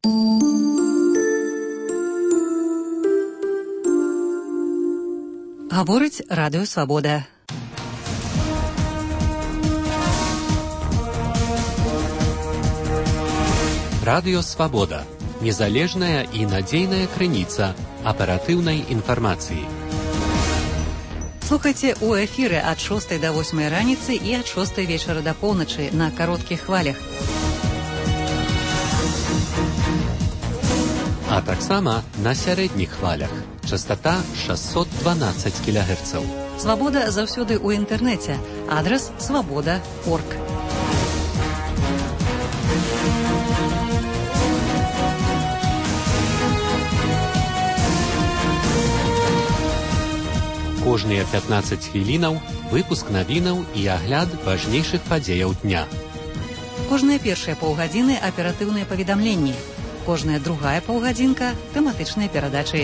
Говорить Радіо Свобода. Радіо Свобода. Незалежная и надежная крыніца оперативной информации. Слухайте у эфиры от 6 до 8 раницы и от 6 вечера до полночи на коротких хвалях. А так само на сярэдніх хвалях. Частота 612 кГц. Свобода заўсёды ў інтэрнэце. Адрес свобода.орг. Кожныя 15 хвілінаў выпуск навінаў і агляд важнейшых падзеяў дня. Кожныя першыя паўгадзіны аператыўныя паведамленні. Кожная другая паўгадзінка тэматычныя перадачы.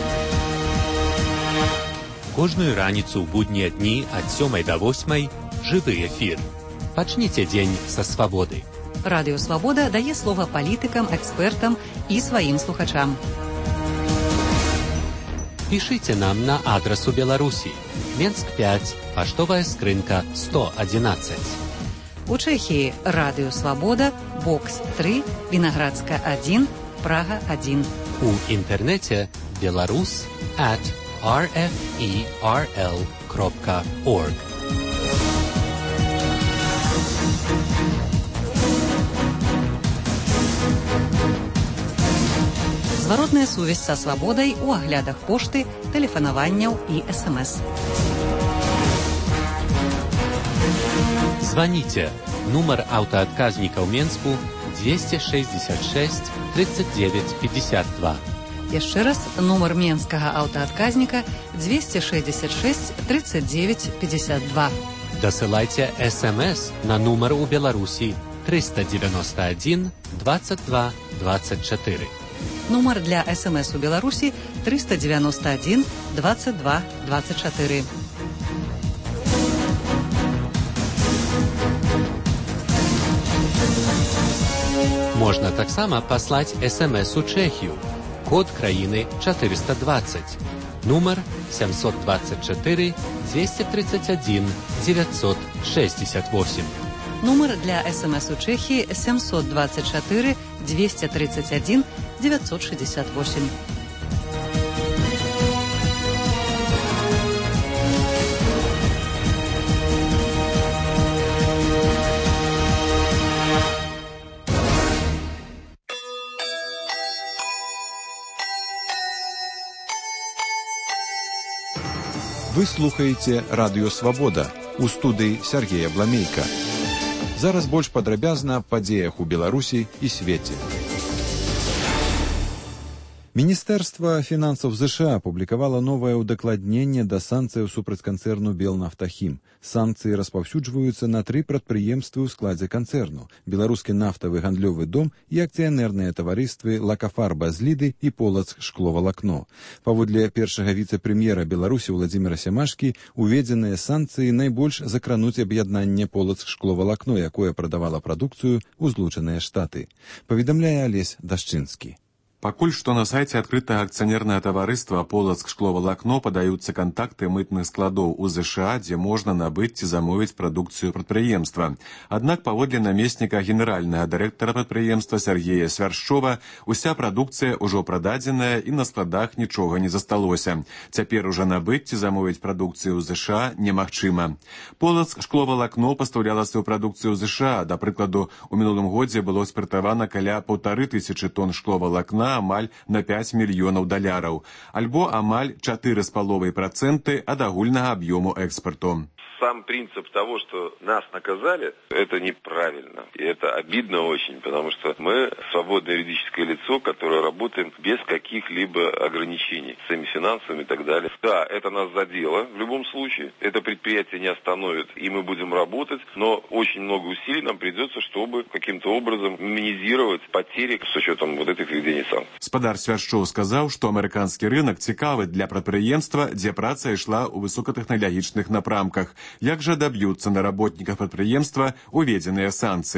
Кожную раніцу ў буднія дні ад 7 до 8 жывы эфір. Пачніце дзень са свабоды. Радіо Свобода дае слова палітыкам, экспертам і сваім слухачам. Пішыце нам на адрес у Беларусі. Менск 5, паштовая скрынка 111. У Чэхіі Радіо Свобода, Бокс 3, Вінаградска 1, Прага 1. У інтэрнэце belarus@rferl.org. Зваротная сувязь са свабодай у аглядах пошты, тэлефанаванняў і СМС. Звоните. Нумар аўтаадказніка ў Менску 266 39 52. Яшчэ раз, нумар менскага аўтаадказніка 266 39 52. Дасылайце СМС на нумар у Беларусі 391 22 24. Нумар для СМС у Беларусі 391 22 24. Можна таксама паслаць СМС у Чэхію. Код краіны 420. Нумар 724 231 968. Нумар для СМС у Чэхіі 724 231 968. Вы слухаеце Радіо Свобода. У студыі Сергея Бламейка. Зараз больш падрабязна аб падзеях у Беларусі і свеце. Міністэрства фінансаў ЗША апублікавала новае ўдакладненне да санкцыяў супраць канцэрну «Белнафтахім». Санкцыі распаўсюджваюцца на 3 прадпрыемствы ў складзе канцэрну: беларускі нафтавы гандлёвы дом і акцыянерныя таварыствы «Лакафарба» з Ліды і «Полацк» шкловалакно. Паводле першага віцэ-прэм'ера Беларусі Владзіміра Сямашкі, уведзеныя санкцыі найбольш закрануць аб'яднанне «Полацк» шкловалакно, якое прадавала прадукцыю ў Злучаныя Штаты. Паведамляе Алесь Дашчынскі. Пакуль што на сайце адкрытага акцыянернае таварыства «Полацк» шкловалакно падаюцца кантакты мытных складоў у ЗША, дзе можна набыць ці замовіць прадукцыю прадпрыемства. Аднак, паводле намесніка генеральнага дырэктара прадпрыемства Сергея Свяршчова, уся прадукцыя ўжо прададзеная і на складах нічога не засталося. Цяпер ужо набыць ці замовіць прадукцыю ў ЗША немагчыма. «Полацк» шкловалакно пастаўляла сваю прадукцыю ў ЗША. Да прыкладу, у мінулым годзе было экспартавана каля 1500 тонн шкловалакна, амаль на 5 мільёнаў даляраў, альбо амаль 4,5% ад агульнага аб'ёму экспарту. Сам принцип того, что нас наказали, это неправильно. И это обидно очень, потому что мы свободное юридическое лицо, которое работаем без каких-либо ограничений, с своими финансами и так далее. Да, это нас задело в любом случае. Это предприятие не остановит, и мы будем работать, но очень много усилий нам придется, чтобы каким-то образом минимизировать потери с учетом вот этих введений санкций. Спадар Свяршчоў сказаў, што амерыканскі рынок цікавы для прадпрыемства, дзе праца ішла ў высокатэхналагічных напрамках. Як жа даб'юцца на работніках прадпрыемства уведзеныя санкцыі?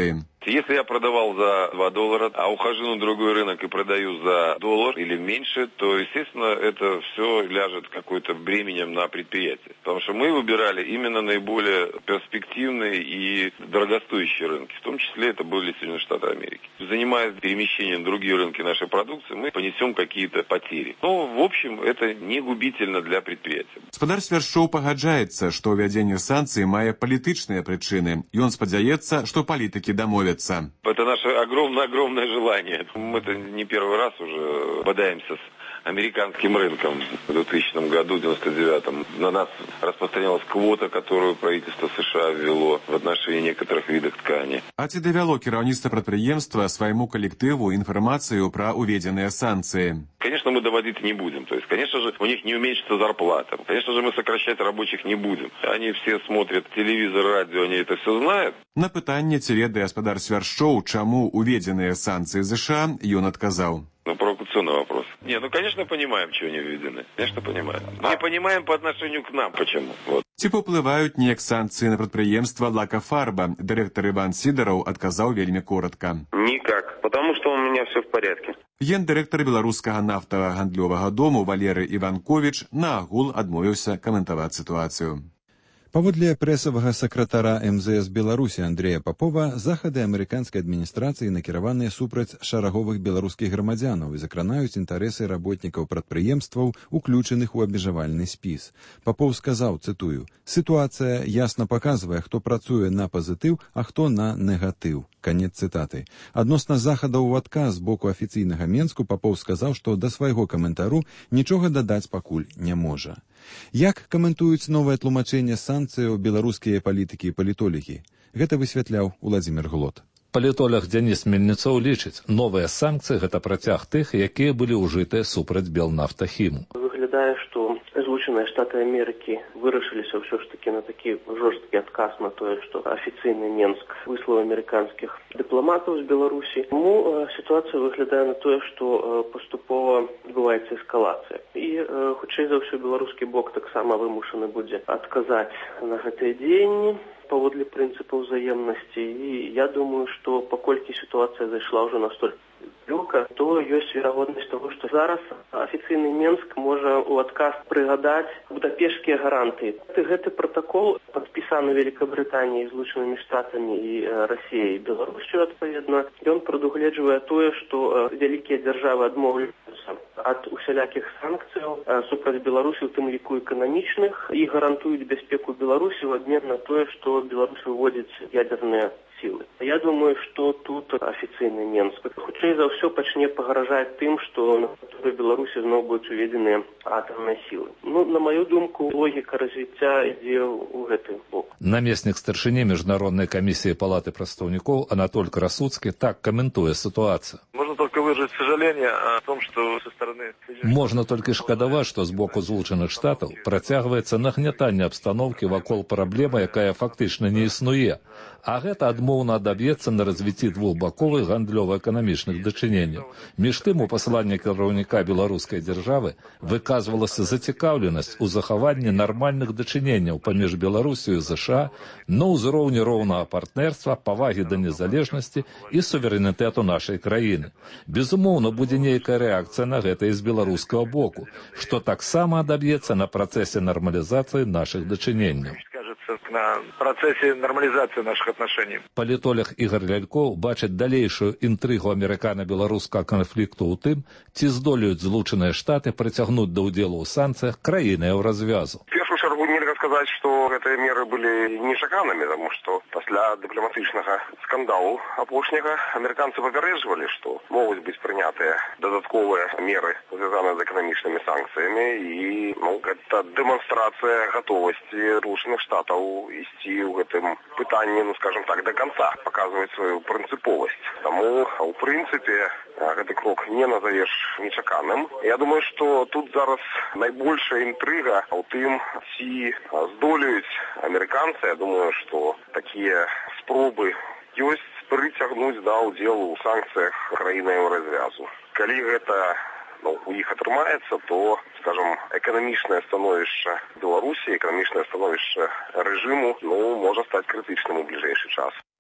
Если я продавал за $2, а ухожу на другой рынок и продаю за $1 или меньше, то, естественно, это все ляжет какой-то бременем на предприятие. Потому что мы выбирали именно наиболее перспективные и дорогостоящие рынки. В том числе это были Соединенные Штаты Америки. Занимаясь перемещением на другие рынки нашей продукции, мы понесем какие-то потери. Но, в общем, это не губительно для предприятия. Гаспадар Свяршчоў пагаджаецца, што ўвядзенне санкцый мае палітычныя прычыны. Ён спадзяецца, што палітыкі дамовяцца. Это наше огромное желание. Мы-то не первый раз уже бодаемся с американским рынком. В 2000 году, в 1999, на нас распространялась квота, которую правительство США ввело в отношении некоторых видов ткани. А ці давяло кіраўніцтва прадпрыемства свайму калектыву інфармацыю пра уведзеныя санкцыі? Конечно, мы доводить не будем. То есть, конечно же, у них не уменьшится зарплата. Конечно же, мы сокращать рабочих не будем. Они все смотрят телевизор, радио, они это все знают. На пытанне, ці ведае гаспадар Свяршчоў, чаму уведзеныя санкцыі США, ён адказаў. Провокационный вопрос. Конечно, понимаем, чего они введены. Конечно, понимаем. Не понимаем по отношению к нам, почему. Вот. Ці паўплываюць неяк санкцыі на прадпрыемства «Лакафарба»? Дырэктар Іван Сідараў адказаў вельмі коротка. Никак, потому что у меня все в порядке. Гендырэктар беларускага нафтавага гандлёвага дому Валерый Иванкович на агул адмовіўся каментаваць сітуацыю. Паводле прэсавага сакратара МЗС Беларусі Андрея Попова, захады амерыканскай адміністрацыі накіраваныя супраць шараговых беларускіх грамадзянаў і закранаюць інтарэсы работнікаў прадпрыемстваў, уключаных у абмежавальны спіс. Попов сказаў, цытую, «Сітуацыя ясна паказвае, хто працуе на пазітыў, а хто на негатыў». Канец цытаты. Адносна захадаў у адказ з боку афіцыйнага Менску Попов сказаў, што да свайго каментару нічога дадаць пакуль не можа. Як каментуюць новае тлумачэнне санкцыяў беларускія палітыкі і палітолагі? Гэта высвятляў Уладзімір Глот. Палітолог Дзяніс Мельніцоў лічыць, новыя санкцыі – гэта працяг тых, якія былі ўжытыя супраць Белнафтахіму. Выглядае, што Злучаныя Штаты Амерыкі вырашыліся ўсё ж такі на такі жорсткі адказ на тое, што афіцыйны Менск выслаў амерыканскіх дыпламатаў з Беларусі. Тому сітуацыя выглядае на тое, што паступова адбываецца эскалацыя. І хутчэй за ўсё беларускі бок таксама вымушаны будзе адказаць на гэтыя дзеянні паводле прынцыпаў узаемнасці. І я думаю, што паколькі сітуацыя зайшла ўжо настолькі далёка, то ёсць верагоднасць таго, што зараз афіцыйны Менск можа ў адказ прыгадаць будапешскія гарантыі. Гэты пратакол падпісаны Великабрытаніяй, Злучанымі Штатамі і Расіяй і Беларусю, адпаведна. Ён прадугледжвае тое, што вялікія дзяржавы адмовляюцца ад усялякіх санкцыяў супраць Беларусі, у тым ліку эканамічных, і гарантуюць бяспеку Беларусі ў абмен на тое, што Беларусь выводзіць ядерныя силы. Я думаю, что тут официальный Менск хутчэй за ўсё пачне пагражаць тым, што на тэрыторыі Беларусі зноў будуць уведзеныя атамныя сілы. На маю думку, логіка развіцця ідзе ў гэты бок. Намеснік старшыні Міжнароднай камісіі Палаты прадстаўнікоў Анатоль Красуцкі так каментуе ситуацию. Можно только выразить сожаление о том, что со стороны... Можна толькі шкадаваць, што з боку Злучаных Штатаў працягваецца нагнятанне абстаноўкі вакол праблемы, якая фактычна не існуе. А гэта адмоўна адаб'ецца на развіцці двухбаковых гандлёва-эканамічных дачыненняў. Між тым, у пасланні кіраўніка беларускай дзяржавы выказвалася зацікаўленасць у захаванні нармальных дачыненняў паміж Беларусію і ЗША на ўзроўні роўнага партнерства, павагі да незалежнасці і суверэнітэту нашай краіны. Безумоўна, будзе нейкая рэакцыя на гэта і з беларускага боку, што таксама адаб'ецца на працэсе нармалізацыі нашых дачыненняў. На процессе нормализации наших отношений. Палітолог Ігор Лялькоў бачыць далейшую інтрыгу амерыкана-беларускага канфлікту ў тым, ці здолеюць Злучаныя Штаты прыцягнуць да ўдзелу ў санкцыях краіны Еўразвязу. В першую чаргу нельга сказаць, што гэтыя меры былі нечаканымі, таму што пасля дыпламатычнага скандалу апошняга амерыканцы папярэджвалі, што могуць быць прынятыя дадатковыя меры, звязаныя з эканамічнымі санкцыямі, і гэта дэманстрацыя гатовасці Злучаных Штатаў ісці ў гэтым пытанні, скажем так, до конца, паказваць сваю прынцыповасць. Таму, у прынцыпе, гэты крок не назавеш нечаканым. Я думаю, што тут зараз найбольшая інтрыга ў тым, ці здолеюць амерыканцы. Я думаю, што такія спробы ёсць прыцягнуць да ўдзелу ў санкцыях краіны Еўразвязу. Калі гэта у іх атрымаецца, то, скажем, эканамічнае становішча Беларусі, эканамічнае становішча рэжыму, можа стаць крытычным у бліжэйшы час.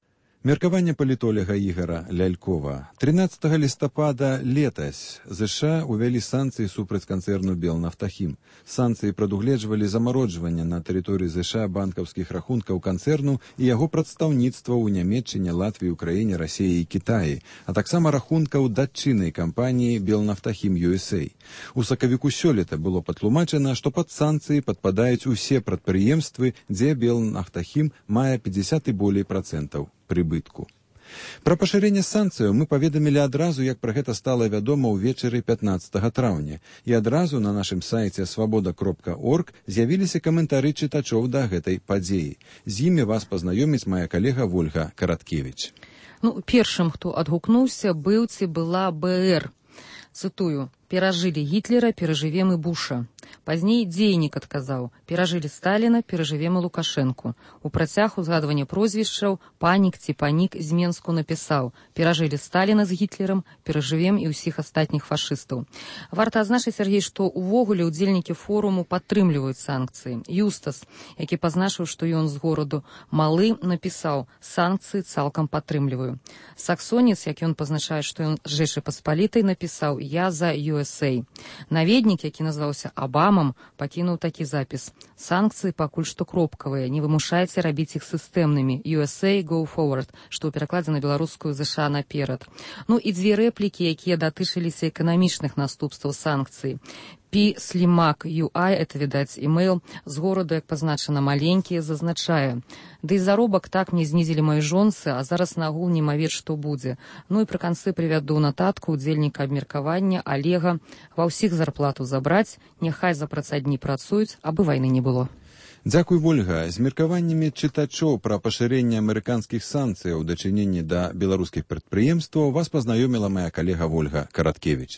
Меркаванне палітоляга Ігара Лялькова. 13 лістапада летась ЗША увялі санкцыі супраць канцэрну «Белнафтахім». Санкцыі прадугледжвалі замароджванне на тэрыторыі ЗША банкаўскіх рахункаў канцэрну і яго прадстаўніцтва ў Нямецчыне, Латвіі, Украіне, Расіі і Кітаі, а таксама рахункаў датчыннай кампаніі «Белнафтахім USA». У сакавіку сёлета было патлумачана, што пад санкцыі падпадаюць усе прадпрыемствы, дзе «Белнафтахім» мае 50 і болей процентаў прыбытку. Пра пашырэнне санкцыяў мы паведамілі адразу, як пра гэта стала вядома ўвечары 15 траўня. І адразу на нашым сайце свабода.орг з'явіліся каментары чытачоў да гэтай падзеі. З імі вас пазнаёміць мая калега Вольга Караткевіч. Першым, хто адгукнуўся, быў ці была БР. Цытую: «Перажылі Гітлера, перажывем і Буша». Пазней Дзейнік адказаў: «Перажылі Сталіна, перажывем і Лукашэнку». У працяг узгадвання прозвішчаў Панік ці Панік з Менску напісаў: «Перажылі Сталіна з Гітлерам, перажывем і ўсіх астатніх фашыстаў». Варта адзначыць, Сергей, што увогуле ўдзельнікі форуму падтрымліваюць санкцыі. Юстас, які пазначыў, што ён з гораду Малы, напісаў: «Санкцыі цалкам падтрымліваю». Саксонец, як ён пазначае, што ён з Жэчы Паспалітай, напісаў: «Я за USA». Наведнік, які назваўся Абамам, пакінуў такі запіс: «Санкцыі пакуль што кропкавыя, не вымушайце рабіць іх сістэмнымі. USA go forward», што ў перакладзе на беларускую ЗША наперад. І дзве рэплікі, якія датычыліся эканамічных наступстваў санкцый. Пі Слімак UI, это, відаць, імейл, з гораду, як пазначана, маленькі, зазначае: «Ды і заробак так мне знізілі мае жонцы, а зараз нагул немавед, што будзе». І пры канцы прывяду нататку удзельніка абмеркавання Олега: «Ва ўсіх зарплату забраць, няхай за працадні працуюць, абы вайны не было». Дзякуй, Вольга. З меркаваннямі чытачоў пра пашырэнне амерыканскіх санкцыяў ў дачыненні да беларускіх прадпрыемстваў вас пазнаёміла мая калега Вольга Караткевіч.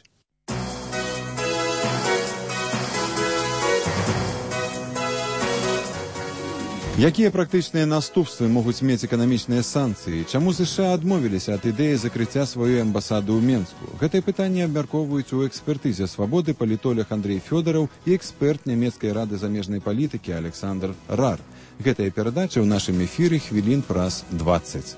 Якія практычныя наступствы могуць мець эканамічныя санкцыі? Чаму ЗША адмовіліся ад ідэі закрыцця сваёй амбасады ў Менску? Гэтае пытанне абмяркоўваюць у экспертызе «Свабоды» палітолог Андрей Фёдораў і эксперт нямецкай рады замежнай палітыкі Александр Рар. Гэтая перадача ў нашым эфіры хвілін праз 20.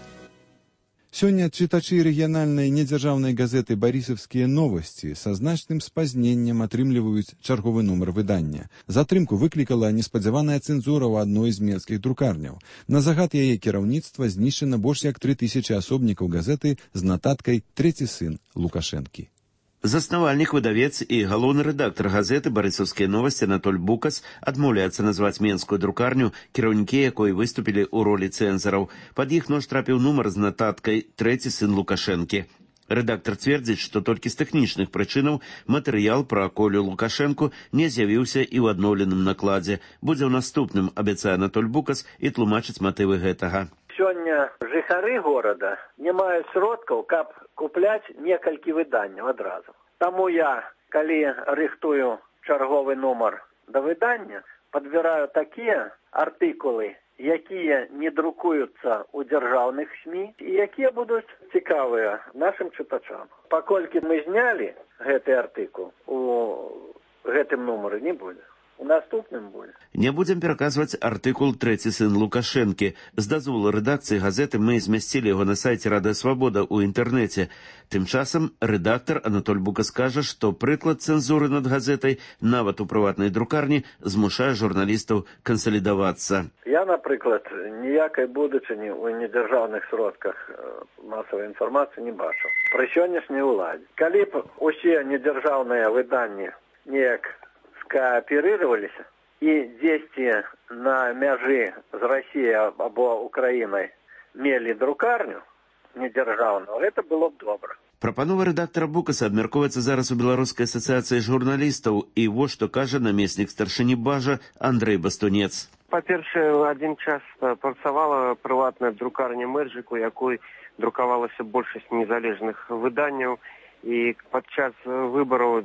Сёння чытачы рэгіянальнай недзяржаўнай газеты «Барысаўскія новасці» са значным спазненнем атрымліваюць чарговы нумар выдання. Затрымку выклікала неспадзяваная цэнзура ў адной з менскіх друкарняў. На загад яе кіраўніцтва знішчана больш як 3000 асобнікаў газеты з нататкай «Трэці сын Лукашэнкі». Заснавальнік, выдавец і галоўны рэдактар газеты «Барысаўскія новасці» Анатоль Букас адмаўляецца назваць менскую друкарню, кіраўнікі якой выступілі ў ролі цэнзараў. Пад іх нож трапіў нумар з нататкай «Трэці сын Лукашэнкі». Рэдактар цвердзіць, што толькі з тэхнічных прычынаў матэрыял пра Колю Лукашэнку не з'явіўся і ў адноўленым накладзе. Будзе ў наступным, абяцае Анатоль Букас і тлумачыць матывы гэтага. Сёння жыхары горада не маюць сродкаў, каб купляць некалькі выданняў адразу. Таму я, калі рыхтую чарговы нумар да выдання, падбіраю такія артыкулы, якія не друкуюцца ў дзяржаўных СМІ і якія будуць цікавыя нашым чытачам. Паколькі мы знялі гэты артыкул, у гэтым нумары не будзе. У наступным будзе. Не будзем пераказваць артыкул «Трэці сын Лукашэнкі». З дазволу рэдакцыі газеты мы змясцілі яго на сайце Радыё Свабода ў інтэрнэце. Тым часам рэдактар Анатоль Букас кажа, што прыклад цэнзуры над газетай нават у прыватнай друкарні змушае журналістаў кансалідавацца. Я, напрыклад, ніякай будучыні ў недзяржаўных сродках масавай інфармацыі не бачу. Пры сённяшняй уладзе. Калі б усе недзяржаўныя выданні неяк кооперировались и дзесьці на мяжы з Россией або Украиной мелі друкарню недзяржаўную, гэта было б добра. Прапанова рэдактара Букаса абмяркоўваецца зараз у Беларускай асацыяцыі журналістаў, і вось што кажа намеснік старшыні Бажа Андрей Бастунец. Па-першае, адзін час працавала прыватная друкарня Мэджыку, якой друкавалася большасць незалежных выданняў, і падчас выбараў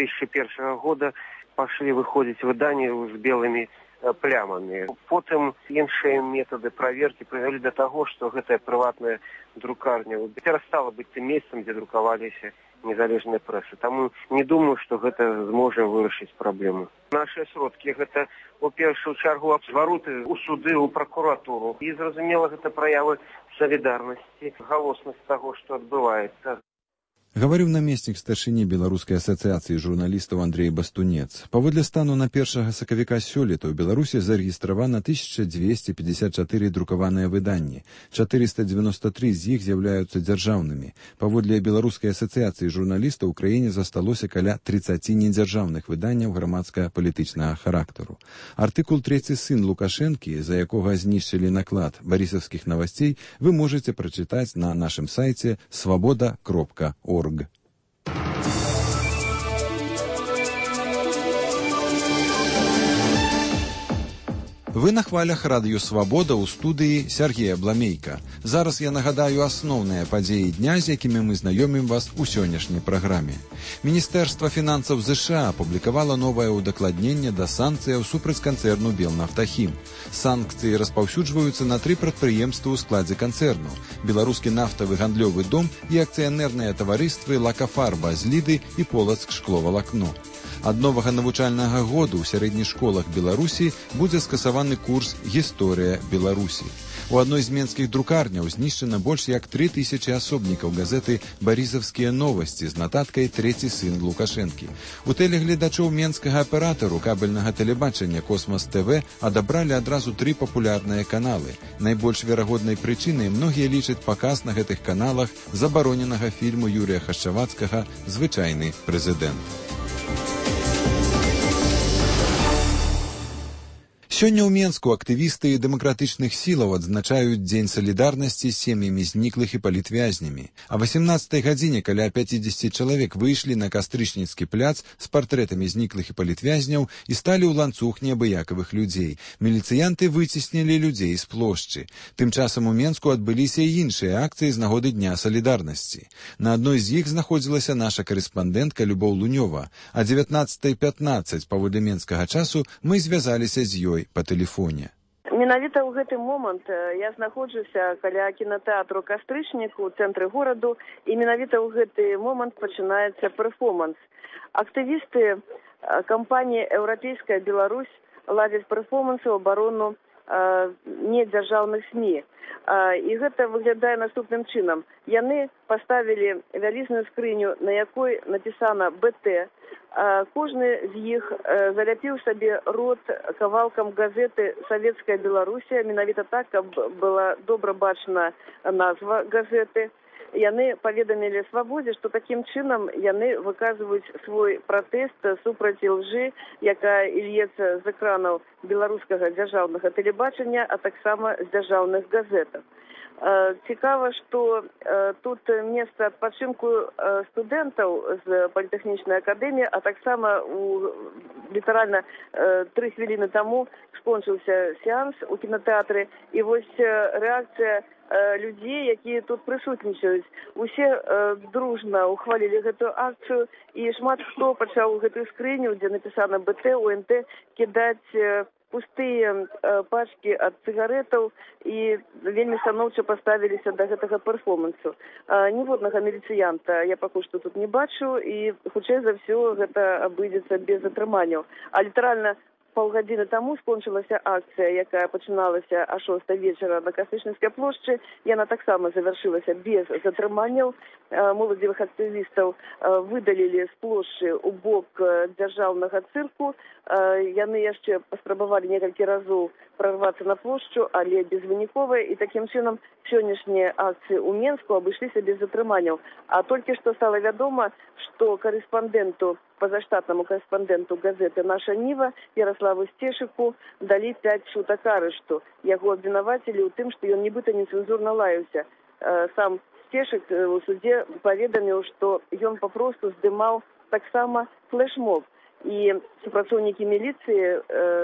2001 года пошли выходить выдания с белыми плямами. Потом іншыя методы проверки привели до того, что гэтая прыватная друкарня перестала быть тем местом, где друкаваліся незалежнай прэсы. Таму не думаю, што гэта зможа вырашыць праблему. Нашыя сродкі гэта у першую чаргу звароты ў суды, ў пракуратуру. І зразумела, гэта праявы салідарнасці, галоснасць таго, што адбываецца. Гаварыў намеснік старшыні Беларускай асацыяцыі журналістаў Андрей Бастунец. Паводле стану на 1 сакавіка сёлета ў Беларусі зарэгістравана 1254 друкаваныя выданні. 493 з іх з'яўляюцца дзяржаўнымі. Паводле Беларускай асацыяцыі журналістаў у краіне засталося каля 30 недзяржаўных выданняў грамадска-палітычнага характару. Артыкул «Трэці сын Лукашэнкі», за якога знішчылі наклад барысаўскіх новостей, вы можете прачытаць на нашым сайце svoboda.org. Вы на хвалях радыё «Свабода» ў студыі Сергея Бламейка. Зараз я нагадаю асноўныя падзеі дня, з якімі мы знаёмім вас у сённяшняй праграме. Міністэрства фінансаў ЗША апублікавала новае ўдакладненне да санкцыяў супраць канцэрну «Белнафтахім». Санкцыі распаўсюджваюцца на 3 прадпрыемствы ў складзе канцэрну: Беларускі нафтавы гандлёвы дом і акцыянерныя таварыствы «Лакафарба» з Ліды і «Полацк шкловалакно». Ад новага навучальнага году ў сярэдніх школах Беларусі будзе скасаваны курс «Гісторыя Беларусі». У адной з менскіх друкарняў знішчана больш як 3000 асобнікаў газеты «Барысаўскія новасці» з нататкай «Трэці сын Лукашэнкі». У тэлегледачоў менскага аператару кабельнага тэлебачання «Космас ТВ» адабралі адразу 3 папулярныя каналы. Найбольш верагоднай прычынай многія лічаць паказ на гэтых каналах забароненага фільму Юрія Хашчавацкага «Звычайны прэзідэнт». Сёння ў Менску актывісты дэмакратычных сілаў адзначаюць Дзень салідарнасці з сем'ямі зніклых і палітвязнямі. А 18 гадзіне каля 50 чалавек выйшлі на Кастрычніцкі пляц з партрэтамі зніклых і палітвязняў і сталі ў ланцуг неабыякавых людзей. Міліцыянты выціснілі людзей з плошчы. Тым часам у Менску адбыліся і іншыя акцыі з нагоды Дня салідарнасці. На адной з іх знаходзілася наша карэспандэнтка Любоў Лунёва. А 19:15 паводле менскага часу мы звязаліся з ёй па тэлефоне. Менавіта ў гэты момант я знаходжуся каля кінатэатру «Кастрычнік» у цэнтры гораду, і менавіта ў гэты момант пачынаецца перформанс. Актывісты кампаніі «Еўрапейская Беларусь» ладзяць перформансы ў абарону недзяржаўных СМІ. І гэта выглядае наступным чынам. Яны паставілі вялізную скрыню, на якой напісана «БТ». Кожны з іх заляпіў сабе рот кавалкам газеты «Савецкая Беларусія», менавіта так, каб была добра бачна назва газеты. Яны паведамілі «Свабодзе», што такім чынам яны выказваюць свой пратэст супраць лжы, якая ільецца з экранаў беларускага дзяржаўнага тэлебачання, а таксама з дзяржаўных газетах. Цікава, што тут месца адпачынку студэнтаў з палітэхнічнай акадэміі, а таксама літаральна 3 хвіліны таму скончыўся сеанс у кінатэатры, і вось рэакцыя людзей, якія тут прысутнічаюць. Усе дружна ухвалілі гэтую акцыю, і шмат хто пачаў гэтую скрыню, дзе напісана «БТ», УНТ, кідаць пустыя пачкі ад цыгаретаў і вельмі станоўча паставіліся да гэтага перформансу. Ніводнага міліцыянта я пакуль што тут не бачу, і хутчэй за ўсё гэта абыдзецца без затрыманняў. А літаральна паўгадзіны таму скончылася акцыя, якая пачыналася а 6 вечара на Кастрычніцкай плошчы. Яна таксама завяршылася без затрыманняў. Моладзевых актывістаў выдалілі з плошчы ў бок дзяржаўнага цырку. Яны яшчэ паспрабавалі некалькі разоў прорвацца на плошчу, але безвыніковая, і такім чынам сённяшнія акцыі ў Менску абышліся без затрыманняў. А толькі што стала вядома, што пазаштатнаму карэспандэнту газеты «Наша Ніва» Ярославу Сцешыку далі 5 сутак арышту. Яго абвінавацілі ў тым, што ён нібыта нецэнзурна лаяўся. Сам Сцешык у судзе паведаміў, што ён папросту здымаў таксама флешмоб. І супрацоўнікі міліцыі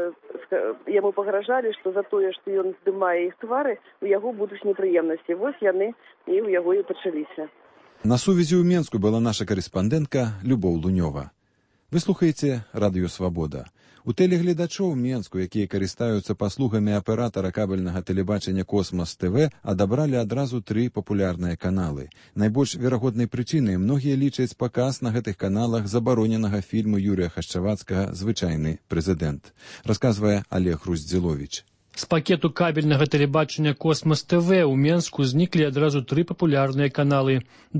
яму пагражалі, што за тое, што ён здымае іх твары, у яго будуць непрыемнасці. Вось яны і ў яго і пачаліся. На сувязі ў Менску была наша карэспандэнтка Любоў Лунёва. Вы слухаеце радыё «Свабода». У тэлегледачоў Менску, якія карыстаюцца паслугамі аператара кабельнага тэлебачання «Космас ТВ», адабралі адразу 3 папулярныя каналы. Найбольш верагоднай прычынай многія лічаць паказ на гэтых каналах забароненага фільму Юрія Хашчавацкага «Звычайны прэзідэнт». Расказвае Олег Руздзіловіч. З пакету кабельнага тэлебачання «Космас ТВ» у Менску зніклі адразу 3 папулярныя каналы.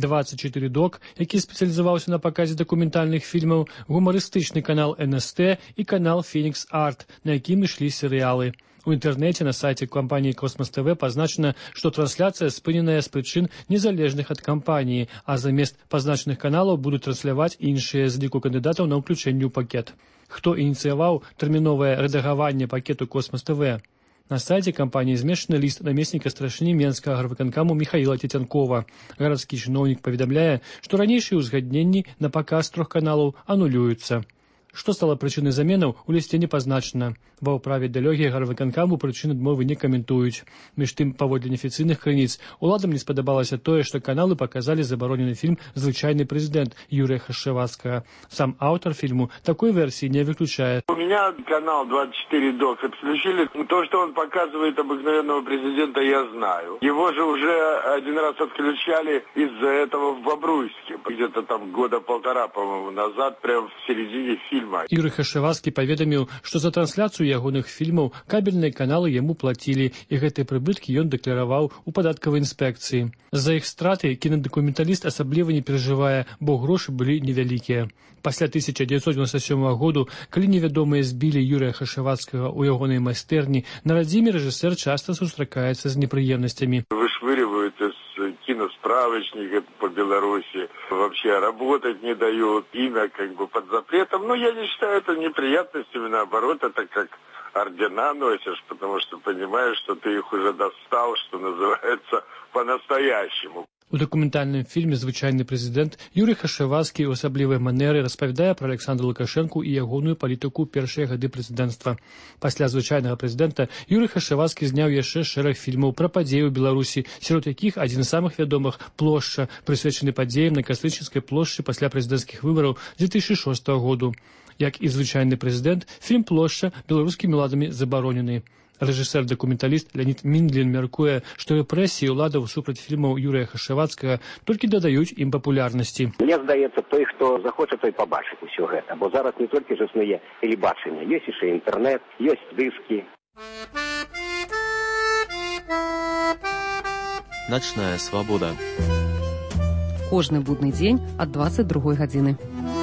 24 ДОК, які спецыялізаваўся на паказе дакументальных фільмаў, гумарыстычны канал НСТ і канал «Фенікс Арт», на якім ішлі серыялы. У інтэрнэце на сайце кампаніі «Космас ТВ» пазначана, што трансляцыя спыненая з прычын незалежных ад кампаніі, а замест пазначаных каналаў будуць трансляваць іншыя з ліку кандыдатаў на ўключэнне ў пакет. Хто ініцыяваў тэрміновае рэдагаванне пакету «Космас ТВ»? На сайце кампаніі змешчаны ліст намесніка старшыні Менскага гарвыканкаму Михаіла Цецянкова. Гарадскі чыноўнік паведамляе, што ранейшыя ўзгадненні на паказ 3 каналаў анулююцца. Што стала прычынай заменаў, у лісце не пазначана. Ва ўправе дэлегія гарвыканкаму прычын адмовы не каментуюць. Між тым, паводле неафіцыйных крыніц, уладам не спадабалася тое, што каналы паказалі забаронены фільм «Звычайны прэзідэнт» Юрия Хашчавацкага. Сам аўтар фільму такой версии не выключае. У меня канал 24 ДОК отключили. То, что он показывает обыкновенного президента, я знаю. Его же уже один раз отключали из-за этого в Бобруйске. Где-то там года 1,5, по-моему, назад, прямо в середине фильма. Юрий Хашчавацкі паведаміў, што за трансляцыю ягоных фільмаў кабельныя каналы яму плацілі, і гэтыя прыбыткі ён дэклараваў у падаткавай інспекцыі. За іх страты кінадакументаліст асабліва не перажывае, бо грошы былі невялікія. Пасля 1997 году, калі невядомыя збілі Юрия Хашчавацкага ў ягонай майстэрні, на радзіме рэжысэр часта сустракаецца з непрыемнасцямі. Вышвыривают из киносправочника по Беларуси, вообще работать не дают, имя как бы под запретом. Но я не считаю это неприятностями, наоборот, это как ордена носишь, потому что понимаешь, что ты их уже достал, что называется, по-настоящему. У дакументальным фільме «Звычайны прэзідэнт» Юрий Хашчавацкі ў асаблівай манеры распавядае пра Александра Лукашэнку і ягоную палітыку ў першыя гады прэзідэнцтва. Пасля «Звычайнага прэзідэнта» Юрий Хашчавацкі зняў яшчэ шэраг фільмаў пра падзеі ў Беларусі, сярод якіх адзін з самых вядомых «Плошча», прысвечаны падзеям на Кастрычніцкай плошчы пасля прэзідэнцкіх выбараў 2006 году. Як і «Звычайны прэзідэнт», фільм «Плошча» беларускімі ўладамі забаронены. Рэжысэр-дакументаліст Леонід Міндлін мяркуе, што рэпрэсіі ўладаў супраць фільмаў Юрия Хашчавацкага толькі дадаюць ім папулярнасці. Мне здаецца, той, хто захоча, той пабачыць усё гэта, бо зараз не толькі ж існуе тэлебачанне, ёсць яшчэ інтэрнэт, ёсць дыскі. Начная свабода. Кожны будны дзень ад 22 гадзіны.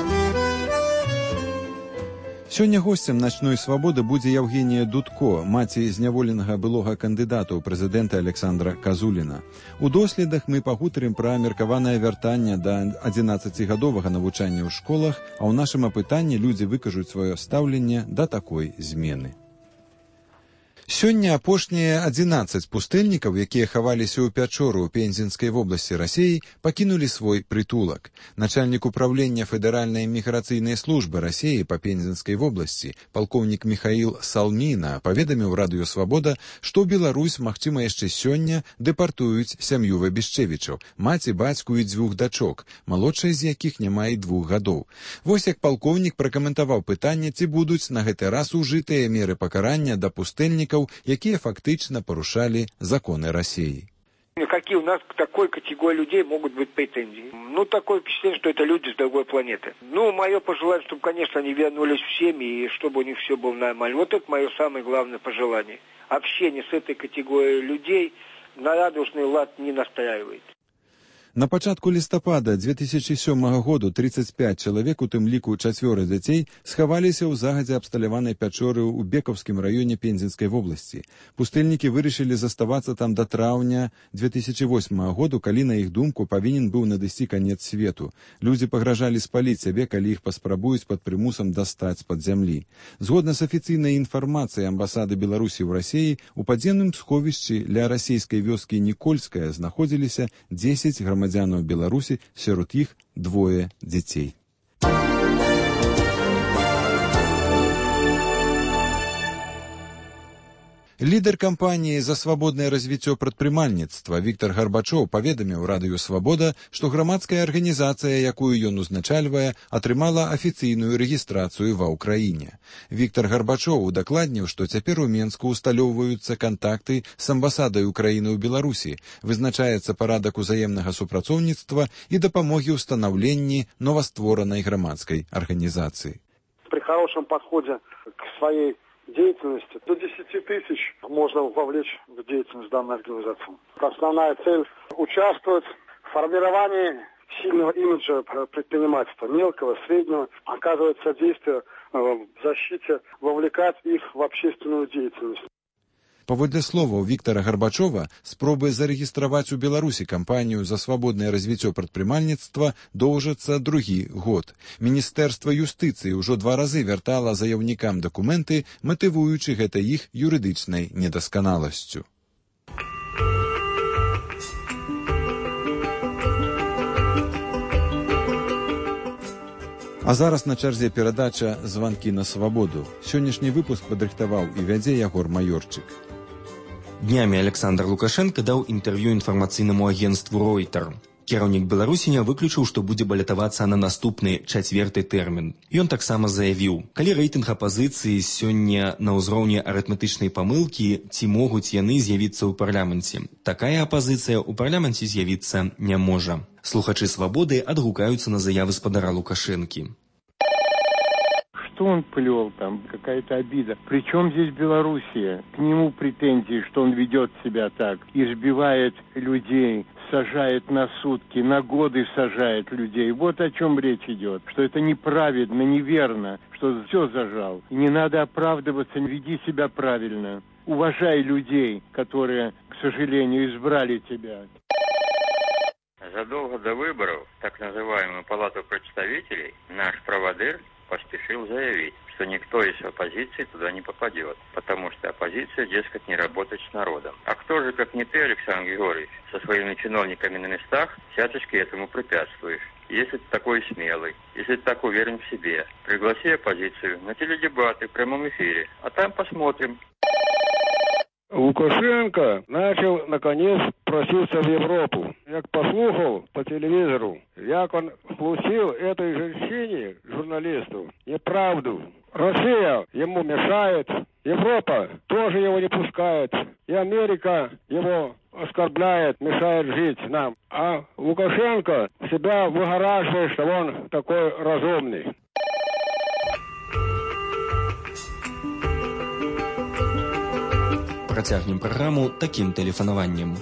Сёння госцем начной свабоды будзе Евгения Дудко, маці зняволенага былога кандыдата ў прэзідэнта Александра Казуліна. У доследах мы пагутарым пра меркаванае вяртанне да 11гадовага навучання ў школах, а ў нашым апытанні людзі выкажуць сваё стаўленне да такой змены. Сёння апошнія 11 пустэльнікаў, якія хаваліся ў пячору ў Пензенскай вобласці Расіі, пакінулі свой прытулак. Начальнік управлення Федэральнай міграцыйнай службы Расіі па Пензенскай вобласці, палкоўнік Михаил Салміна, паведаміў Радыё Свабода, што ў Беларусь, магчыма, яшчэ сёння дэпартуюць сям'ю Вабішчэвічаў, маці, бацьку і 2 дачок, малодшай з якіх няма і 2 гадоў. Вось як палкоўнік пракаментаваў пытанне, ці будуць на гэты раз ужытыя меры пакарання да пустэльнікаў, якія фактычна парушалі законы России. Какие у нас к такой категории людей могут быть претензии? Ну, такое впечатление, что это люди с другой планеты. Ну, мое пожелание, чтобы, конечно, они вернулись в семьи, и чтобы у них все было нормально. Вот это мое самое главное пожелание. Общение с этой категорией людей на радужный лад не настраивает. На пачатку лістапада 2007 году 35 чалавек, у тым ліку 4 дзяцей, схаваліся ў загадзя абсталяванай пячоры ў Бекаўскім раёне Пензенскай вобласці. Пустэльнікі вырашылі заставацца там да траўня 2008 году, калі, на іх думку, павінен быў надысці канец свету. Людзі пагражалі спаліць сябе, калі іх паспрабуюць пад прымусам дастаць з-пад зямлі. Згодна з афіцыйнай інфармацыяй амбасады Беларусі ў Расіі, у падземным сховішчы ля расійскай вёскі Нікольская знаходзіліся 10 грамадзянаў Беларусі, сярод іх 2 дзяцей. Лідар кампаніі «За свабоднае развіццё прадпрымальніцтва» Віктор Гарбачоў паведаміў радыё «Свабода», што грамадская арганізацыя, якую ён узначальвае, атрымала афіцыйную рэгістрацыю ва ўкраіне. Віктор Гарбачоў удакладніў, што цяпер у Менску усталёўваюцца кантакты з амбасадай Украіны ў Беларусі, вызначаецца парадак узаемнага супрацоўніцтва і дапамогі ў станаўленні новастворанай грамадскай арганізацыі. При хорошем подходе к своей деятельности до 10 тысяч можно вовлечь в деятельность данной организации. Основная цель – участвовать в формировании сильного имиджа предпринимательства, мелкого, среднего, оказывать содействие в защите, вовлекать их в общественную деятельность. Паводле словаў Віктора Гарбачова, спробы зарэгістраваць у Беларусі кампанію «За свабоднае развіццё прадпрымальніцтва» доўжацца другі год. Міністэрства юстыцыі ўжо 2 разы вяртала заяўнікам дакументы, матывуючы гэта іх юрыдычнай недасканаласцю. А зараз на чарзе перадача «Званкі на свабоду». Сённяшні выпуск падрыхтаваў і вядзе Ягор Маёрчык. Днямі Александр Лукашенко даў інтэрв'ю інфармацыйнаму агенцтву «Ройтер». Кіраўнік Беларусі не выключыў, што будзе балятавацца на наступны 4-й тэрмін. Ён таксама заявіў, калі рэйтынг апазіцыі сёння на ўзроўні арытметычнай памылкі, ці могуць яны з'явіцца ў парламенце. Такая апазіцыя ў парламенце з'явіцца не можа. Слухачы «Свабоды» адгукаюцца на заявы спадара Лукашэнкі. Что он плел там, какая-то обида. Причем здесь Белоруссия? К нему претензии, что он ведет себя так, избивает людей, сажает на сутки, на годы сажает людей. Вот о чем речь идет. Что это неправедно, неверно, что все зажал. И не надо оправдываться, веди себя правильно. Уважай людей, которые, к сожалению, избрали тебя. Задолго до выборов так называемую Палату представителей наш проводыр поспешил заявить, что никто из оппозиции туда не попадет, потому что оппозиция, дескать, не работает с народом. А кто же, как не ты, Александр Григорьевич, со своими чиновниками на местах всячески этому препятствуешь? Если ты такой смелый, если ты так уверен в себе, пригласи оппозицию на теледебаты в прямом эфире, а там посмотрим. Лукашенко начал, наконец, проситься в Европу. Я послухал по телевизору, как он впустил этой женщине, журналисту, неправду. Россия ему мешает, Европа тоже его не пускает, и Америка его оскорбляет, мешает жить нам. А Лукашенко себя выгораживает, что он такой разумный. Працягнем праграму такім тэлефанаваннем.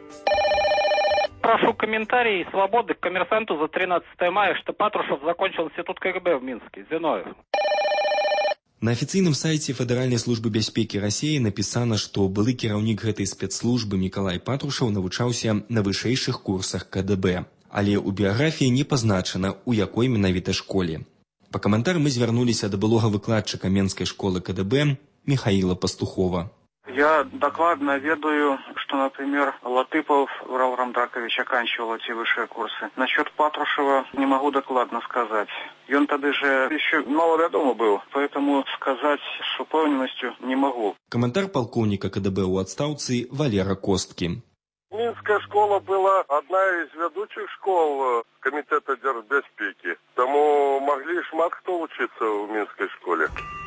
Прошу комментарий «Свободы» к «Коммерсанту» за 13 мая, что Патрушев закончил институт КГБ в Минске. Зиновьев. На афіцыйным сайце Федэральнай службы бяспекі Расіі напісана, што былы кіраўнік гэтай спецслужбы Мікалай Патрушаў навучаўся на вышэйшых курсах КДБ, але ў біяграфіі не пазначана, у якой менавіта школе. Па каментар мы звярнуліся да былога выкладчыка Менскай школы КДБ Михаила Пастухова. Я докладно ведаю, что, например, Латыпов Урал Рамдакович оканчивал эти высшие курсы. Насчет Патрушева не могу докладно сказать. И он тогда же еще маловедомо был, поэтому сказать с упевненностью не могу. Комментар полковника КДБ у отставцы Валера Костки. Минская школа была одна из ведущих школ Комитета держбезпеки. Тому могли шмат кто учиться в Минской школе.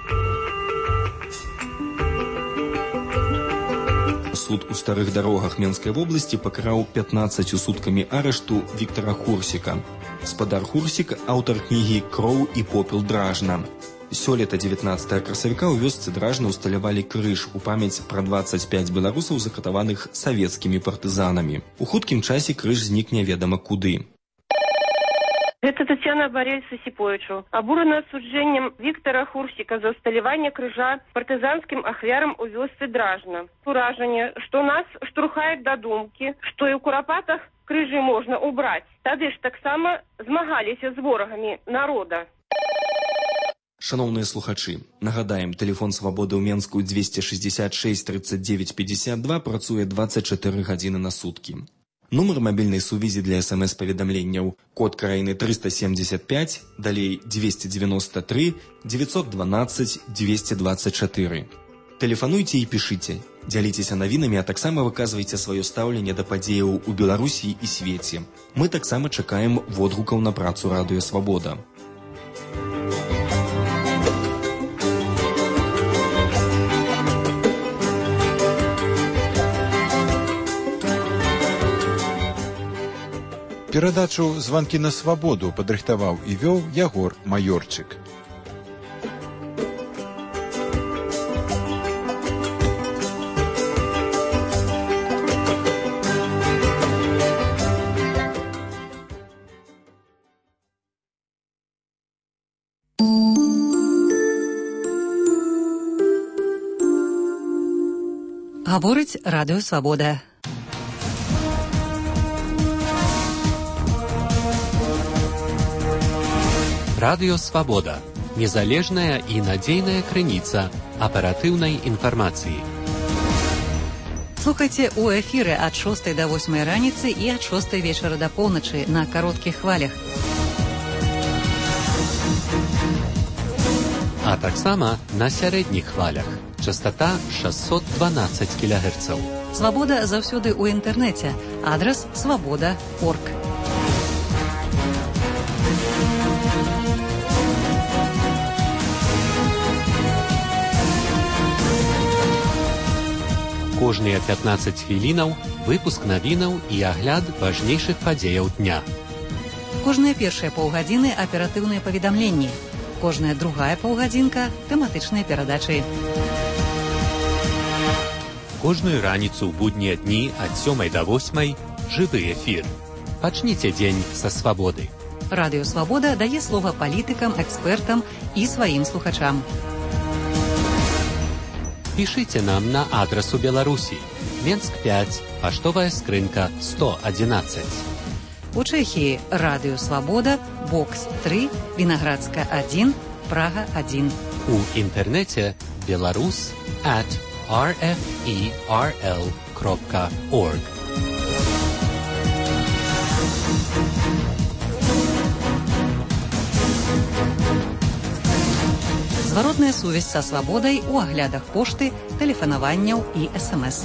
Суд у старых дарогах Менскай вобласці пакараў 15 суткамі арышту Віктара Хурсіка. Спадар Хурсік – аўтар кнігі «Кроў і попел Дражна». Сёлета 19 красавіка ў вёсцы Дражна усталявалі крыж у памяць пра 25 беларусаў, закатаваных савецкімі партызанамі. У хуткім часе крыж знік неведама куды. Это Татьяна Борельса Сипоичу. Обурена осуждением Виктора Хурсика за усталевание крыжа партизанским ахвярам у вёсцы Дражна. Уражение, что нас штурхает до думки, что и у Куропатах крыжи можно убрать. Тады ж так само змагаліся з ворагамі народа. Шановныя слухачы, нагадаем, тэлефон свабоды ў Менску 266 39 52 працуе 24 гадзіны на суткі. Нумар мабільнай сувязі для СМС-паведамленняў – код краіны 375, далей 293 912 224. Тэлефануйце і пішыце. Дзяліцеся навінамі, а таксама выказвайце сваё стаўленне да падзеяў у Беларусі і свеце. Мы таксама чакаем водгукаў на працу Радыё Свабода. Перадачу «Званкі на свабоду» падрыхтаваў і вёў Ягор Маёрчык. Гаворыць Радыё Свабода. Радыё Свабода. Незалежная і надзейная крыніца аператыўнай інфармацыі. Слухайце у эфіры ад 6 до 8 раніцы і ад 6 вечара да поўначы на кароткіх хвалях. А таксама на сярэдніх хвалях. Частота 612 кГц. Свабода заўсёды ў інтэрнэце. Адрас свабода.орг. Кожныя 15 хвілінаў выпуск навінаў і агляд важнейшых падзеяў дня. Кожныя першыя паўгадзіны аператыўныя паведамленні. Кожная другая паўгадзінка тэматычныя перадачы. Кожную раніцу ў буднія дні ад 7 до 8 жывы эфір. Пачніце дзень са свабоды. Радыё Свабода дае слова палітыкам, экспертам і сваім слухачам. Пішыце нам на адрасу Беларусі. Менск 5, паштовая скрынка 111. У Чэхіі Радыё Свабода, бокс 3, Вінаградска 1, Прага 1. У інтэрнэце belarus@rferl.org. Зваротная сувязь са свабодай у аглядах пошты, тэлефанаванняў і СМС.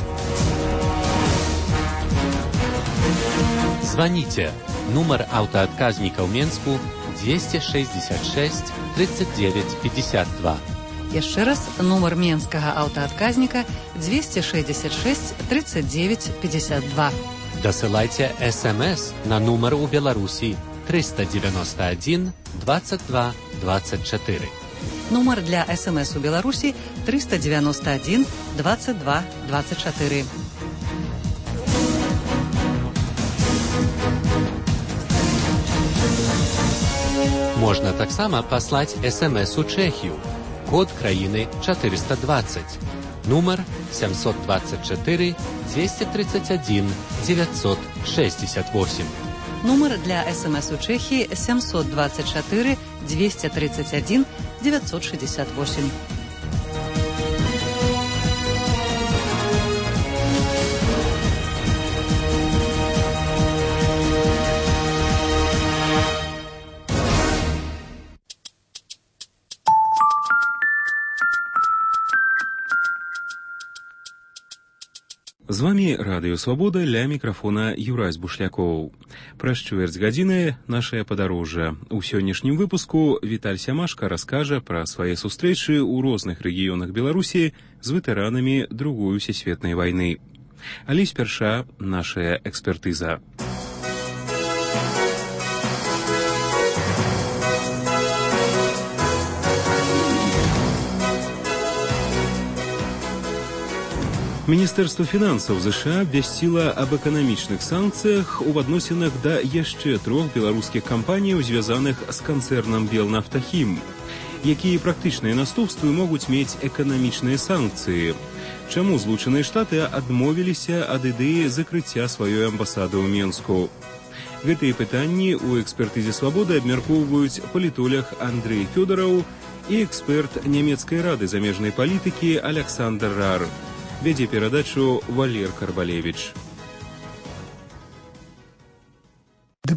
Званіце. Нумар аўтаадказніка ў Менску 266 39 52. Яшчэ раз, нумар менскага аўтаадказніка 266 39 52. Дасылайце СМС на нумар у Беларусі 391 22 24. Нумар для СМС у Беларусі 391 22 24. Можна таксама паслаць СМС у Чэхію. Код краіны 420. Нумар 724 231 968. Нумар для СМС у Чэхіі 724 231 968. З вами Радыё Свабода, ля мікрафона Юрась Бушлякоў. Праз чвэрць гадзіны нашае падарожжа. У сённяшнім выпуску Віталь Сямашка раскажа пра свае сустрэчы ў розных рэгіёнах Беларусі з ветэранамі Другой сусветнай вайны. Але спярша нашая экспертыза. Міністэрства фінансаў ЗША абвясціла аб эканамічных санкцыях у адносінах да яшчэ 3 беларускіх кампаніяў, звязаных з канцэрнам «Белнафтахім». Якія практычныя наступствы могуць мець эканамічныя санкцыі? Чаму Злучаныя Штаты адмовіліся ад ідэі закрыцця сваёй амбасады ў Менску? Гэтыя пытанні ў экспертызе «Свабоды» абмяркоўваюць палітолог Андрэй Фёдараў і эксперт нямецкай рады замежнай палітыкі Александр Рар. Вядзе перадачу Валер Карбалевіч.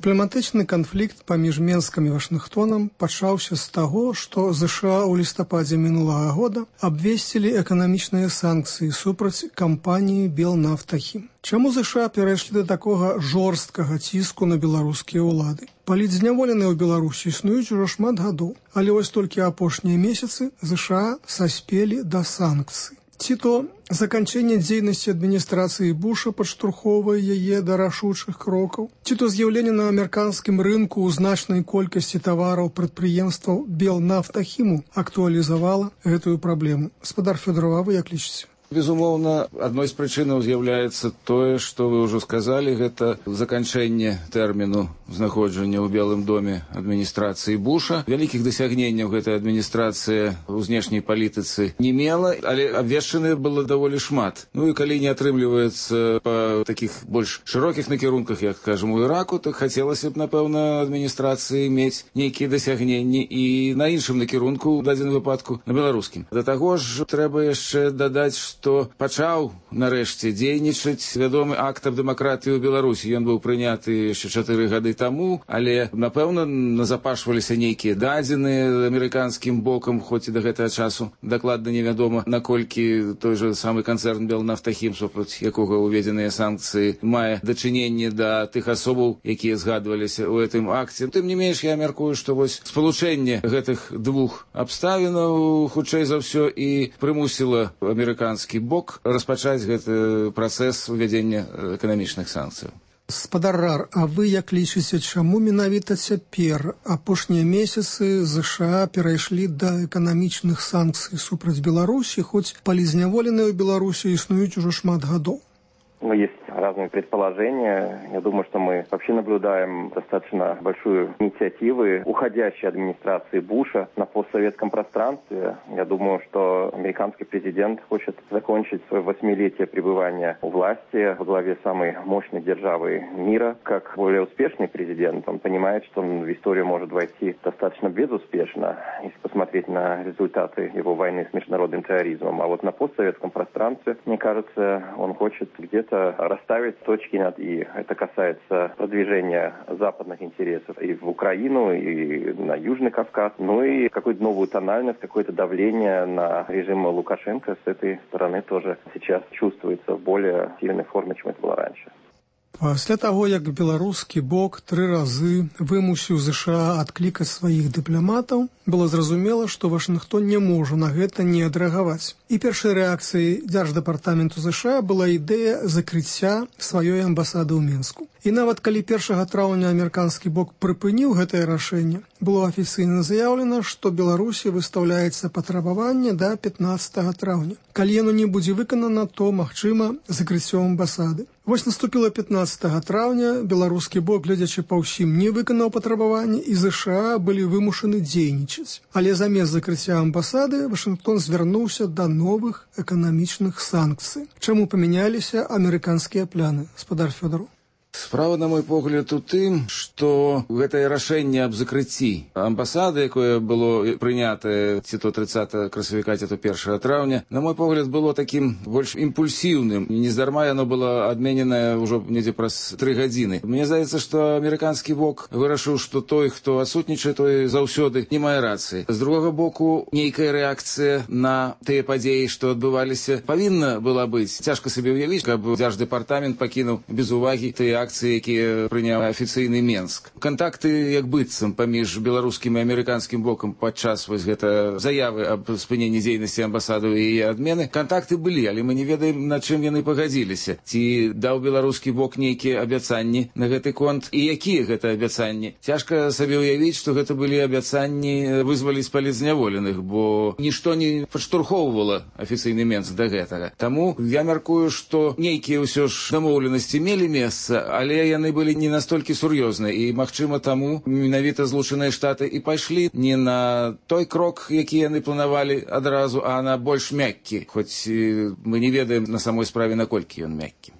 Дыпламатычны канфлікт паміж Менскам і Вашынгтонам пачаўся з таго, што ЗША ў лістападзе мінулага года абвесцілі эканамічныя санкцыі супраць кампаніі «Белнафтахім». Чаму ЗША перайшлі да такога жорсткага ціску на беларускія ўлады? Палітзняволеныя ў Беларусі існуюць ужо шмат гадоў, але вось толькі апошнія месяцы ЗША саспелі да санкцый. Ці то заканчэнне дзейнасці адміністрацыі Буша падштурхоўвае яе да рашучых крокаў, ці то з'яўленне на амерыканскім рынку ў значнай колькасці тавараў прадпрыемстваў «Белнафтахіму» актуалізавала гэтую праблему. Гаспадар Фёдоров, а вы як лічыце? Безумоўна, адной з прычынаў з'яўляецца тое, што вы ўжо сказалі, гэта заканчэнне тэрміну знаходжання ў Белым доме адміністрацыі Буша. Вялікіх дасягненняў гэтая адміністрацыя ў знешняй палітыцы не мела, але абвешчаны было даволі шмат. Ну і калі не атрымліваецца па такіх больш шырокіх накірунках, як, скажем, у Іраку, то хацелася б, напэўна, адміністрацыі мець нейкія дасягненні і на іншым накірунку, ў дадзеным выпадку, на беларускім. Да таго ж, трэба яшчэ дадаць, што пачаў нарэшце дзейнічаць вядомы акт аб дэмакратыі ў Беларусі. Ён быў прыняты яшчэ 4 гады таму, але, напэўна, назапашваліся нейкія дадзеныя амерыканскім бокам, хоць і да гэтага часу дакладна невядома, наколькі той жа самы канцэрн «Белнафтахім», супраць якога ўведзеныя санкцыі, мае дачыненне да тых асобаў, якія згадваліся ў гэтым акце. Тым не менш, я мяркую, што вось спалучэнне гэтых двух абставінаў хутчэй за ўсё і прымусіла амерыканскі бок распачаць гэты працэс увядзення эканамічных санкцыяў. Гаспадар Рар, а вы як лічыце, чаму менавіта цяпер апошнія месяцы ЗША перайшлі да эканамічных санкцый супраць Беларусі, хоць палізняволеныя ў Беларусі існуюць ужо шмат гадоў? Ну, есть разные предположения. Я думаю, что мы вообще наблюдаем достаточно большую инициативу уходящей администрации Буша на постсоветском пространстве. Я думаю, что американский президент хочет закончить свое 8-летие пребывания у власти во главе самой мощной державы мира. Как более успешный президент, он понимает, что он в историю может войти достаточно безуспешно, если посмотреть на результаты его войны с международным терроризмом. А вот на постсоветском пространстве, мне кажется, он хочет где-то расставить точки над «и». Это касается продвижения западных интересов и в Украину, и на Южный Кавказ. Ну и какую-то новую тональность, какое-то давление на режим Лукашенко с этой стороны тоже сейчас чувствуется в более сильной форме, чем это было раньше. Пасля таго, як беларускі бок 3 разы вымусіў ЗША адклікаць сваіх дыпламатаў, было зразумела, што Вашынгтон не можа на гэта не адрэагаваць. І першай рэакцыяй Дзярждэпартаменту ЗША была ідэя закрыцця сваёй амбасады ў Мінску. І нават калі 1 траўня амерыканскі бок прыпыніў гэтае рашэнне, было афіцыйна заяўлена, што Беларусі выстаўляецца патрабаванне да 15 траўня. Калі яно не будзе выканана, то, магчыма, закрыццё амбасады. Вось наступіла 15 траўня, беларускі бок, глядзячы па ўсім, не выканаў патрабаванне, і ЗША былі вымушаны дзейнічаць. Але замест закрыцця амбасады Вашынгтон звярнуўся да новых эканамічных санкцый. Чаму памяняліся амерыканскія пляны, гаспадар Фёдоров? Справа, на мой погляд, у тым, што гэтае рашэнне аб закрыцці амбасады, якое было прынятае ці то 30 красавіка, ці то 1 траўня, на мой погляд, было такім больш імпульсіўным. Нездарма яно было адмененае ўжо недзе праз 3 гадзіны. Мне здаецца, што амерыканскі бок вырашыў, што той, хто адсутнічае, той заўсёды не мае рацыі. З другога боку, нейкая рэакцыя на тыя падзеі, што адбываліся, павінна была быць. Цяжка сабе ўявіць, каб Дзярждэпартамент пакінуў без увагі тыя акцыі, якія прыняў афіцыйны Менск. Кантакты, як быццам, паміж беларускім і амерыканскім бокам падчас вось гэта заявы аб спыненні дзейнасці амбасады і яе адмены, кантакты былі, але мы не ведаем, на чым яны пагадзіліся. Ці даў беларускі бок нейкія абяцанні на гэты конт, і якія гэта абяцанні. Цяжка сабе ўявіць, што гэта былі абяцанні вызваліць палітзняволеных, бо нішто не падштурхоўвала афіцыйны Менск да гэтага. Таму я мяркую, што нейкія ўсё ж дамоўленасці мелі месца, але яны былі не настолькі сур'ёзныя, і, магчыма, таму менавіта Злучаныя Штаты і пайшлі не на той крок, які яны планавалі адразу, а на больш мяккі, хоць мы не ведаем на самой справе, наколькі ён мяккі.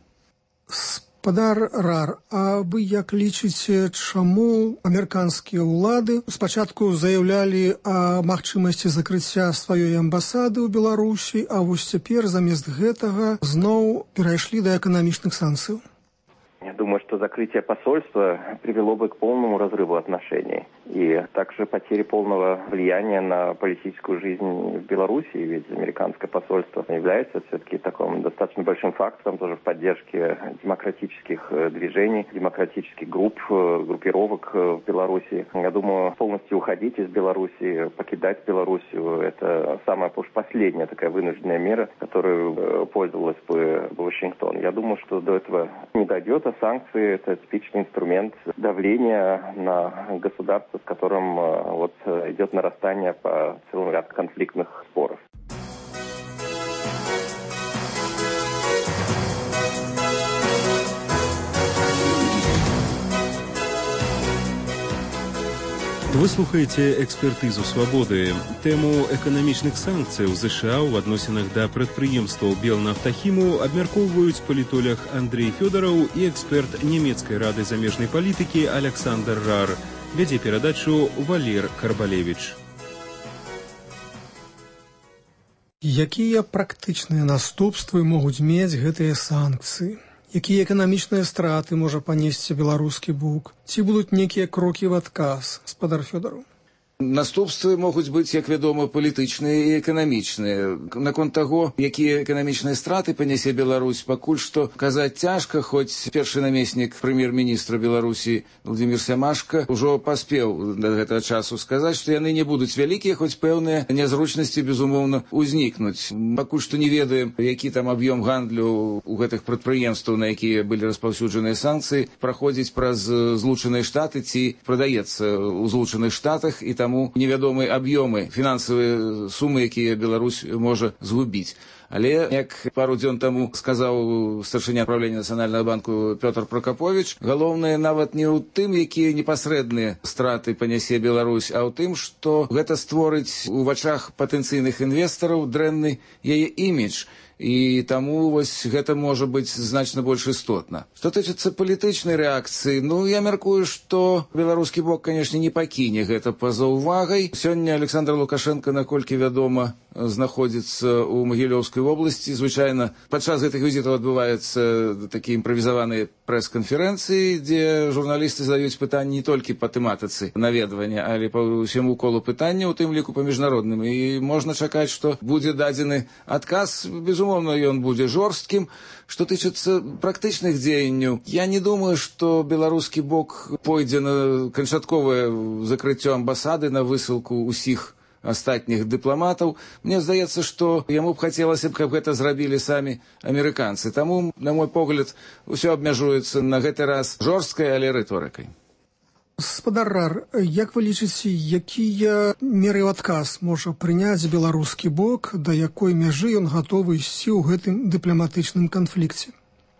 Гаспадар Рар, а вы як лічыце, чаму амерыканскія ўлады спачатку заяўлялі о магчымасці закрыцця сваёй амбасады ў Беларусі, а вось цяпер замест гэтага зноў перайшлі да эканамічных санкцыяў? Я думаю, что закрытие посольства привело бы к полному разрыву отношений и также потере полного влияния на политическую жизнь в Беларуси, ведь американское посольство является все-таки таким достаточно большим фактором тоже в поддержке демократических движений, демократических группировок в Беларуси. Я думаю, полностью уходить из Беларуси, покидать Белоруссию – это самая уж последняя такая вынужденная мера, которую пользовалась бы Вашингтон. Я думаю, что до этого не дойдет, а санкции – это типичный инструмент давления на государство, с которым идет нарастание по целому ряду конфликтных споров. Вы слухаеце экспертызу свабоды. Тэму эканамічных санкцый у ЗША ў адносінах да прадпрыемстваў Белнафтахіму абмяркоўваюць палітолог Андрей Фёдораў і эксперт нямецкай рады замежнай палітыкі Александр Рар. Вядзе перадачу Валер Карбалевіч. Якія практычныя наступствы могуць мець гэтыя санкцыі? Якія эканамічныя страты можа панесці беларускі бок? Ці будуць нейкія крокі ў адказ, спадар Фёдораў? Наступствы могуць быць, як вядома, палітычныя і эканамічныя. Наконт таго, якія эканамічныя страты панясе Беларусь, пакуль што казаць цяжка, хоць першы намеснік прэм'ер-міністра Беларусі Владимир Сямашка ўжо паспеў да гэтага часу сказаць, што яны не будуць вялікія, хоць пэўныя нязручнасці, безумоўна, узнікнуць. Пакуль што не ведаем, які там аб'ём гандлю у гэтых прадпрыемстваў, на якія былі распаўсюджаныя санкцыі, праходзіць праз Злучаныя Штаты ці прадаецца ў Злучаных Штатах, і там невядомыя аб'ёмы, фінансавыя сумы, якія Беларусь можа згубіць. Але, як пару дзён таму сказаў старшыня правлення Нацыянальнага банку Пётр Прокапович, галоўнае нават не ў тым, якія непасрэдныя страты панясе Беларусь, а ў тым, што гэта створыць у вачах патэнцыйных інвестараў дрэнны яе імідж. І таму гэта можа быць значна больш істотна. Што тычыцца палітычнай рэакцыі, я мяркую, што беларускі бок, канешне, не пакіне гэта па-за ўвагай. Сёння Александр Лукашенко, наколькі вядома, знаходзіцца ў Магілёўскай вобласці. Звычайна, падчас гэтых візітаў адбываюцца такія імправізаваныя прэс-канферэнцыі, дзе журналісты задаюць пытанні не толькі па тэматыцы наведвання, але па ўсяму колу пытання, у тым ліку па міжнародным. І можна чакаць, што будзе дадзены адказ, безумоўна, ён будзе жорсткім. Што тычыцца практычных дзеянняў, я не думаю, што беларускі бок пойдзе на канчатковае закрыццё амбасады, на высылку ўсіх астатніх дыпламатаў. Мне здаецца, што яму б хацелася, каб гэта зрабілі самі амерыканцы. Таму, на мой погляд, усё абмяжуецца на гэты раз жорсткай, але рыторыкай. Спадар Рар, як вы лічыце, якія меры ў адказ можа прыняць беларускі бок, да якой мяжы ён гатовы ісці ў гэтым дыпламатычным канфлікце?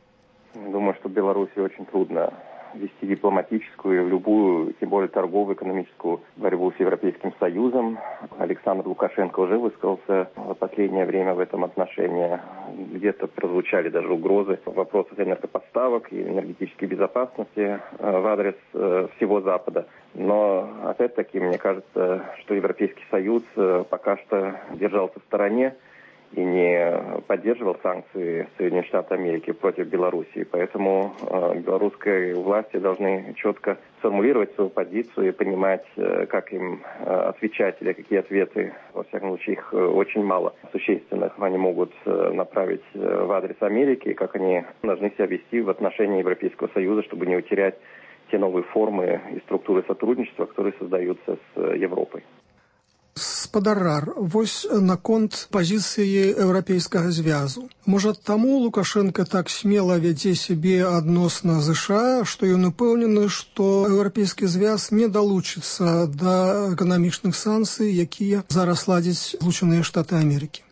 Думаю, что Беларуси очень трудно вести дипломатическую, любую, тем более торговую, экономическую борьбу с Европейским Союзом. Александр Лукашенко уже высказался в последнее время в этом отношении. Где-то прозвучали даже угрозы в вопросах энергоподставок и энергетической безопасности в адрес всего Запада. Но, опять-таки, мне кажется, что Европейский Союз пока что держался в стороне и не поддерживал санкции Соединенных Штатов Америки против Белоруссии. Поэтому белорусские власти должны четко сформулировать свою позицию и понимать, как им отвечать или какие ответы, во всяком случае, их очень мало существенных, они могут направить в адрес Америки, и как они должны себя вести в отношении Европейского Союза, чтобы не утерять те новые формы и структуры сотрудничества, которые создаются с Европой. Спадар Рар, вось наконт пазіцыі Еўрапейскага звязу. Можа, таму Лукашенко так смела вядзе сябе адносна ЗША, што ён упэўнены, што Еўрапейскі звяз не далучыцца да эканамічных санкцый, якія зараз ладзяць Злучаныя Штаты Америки?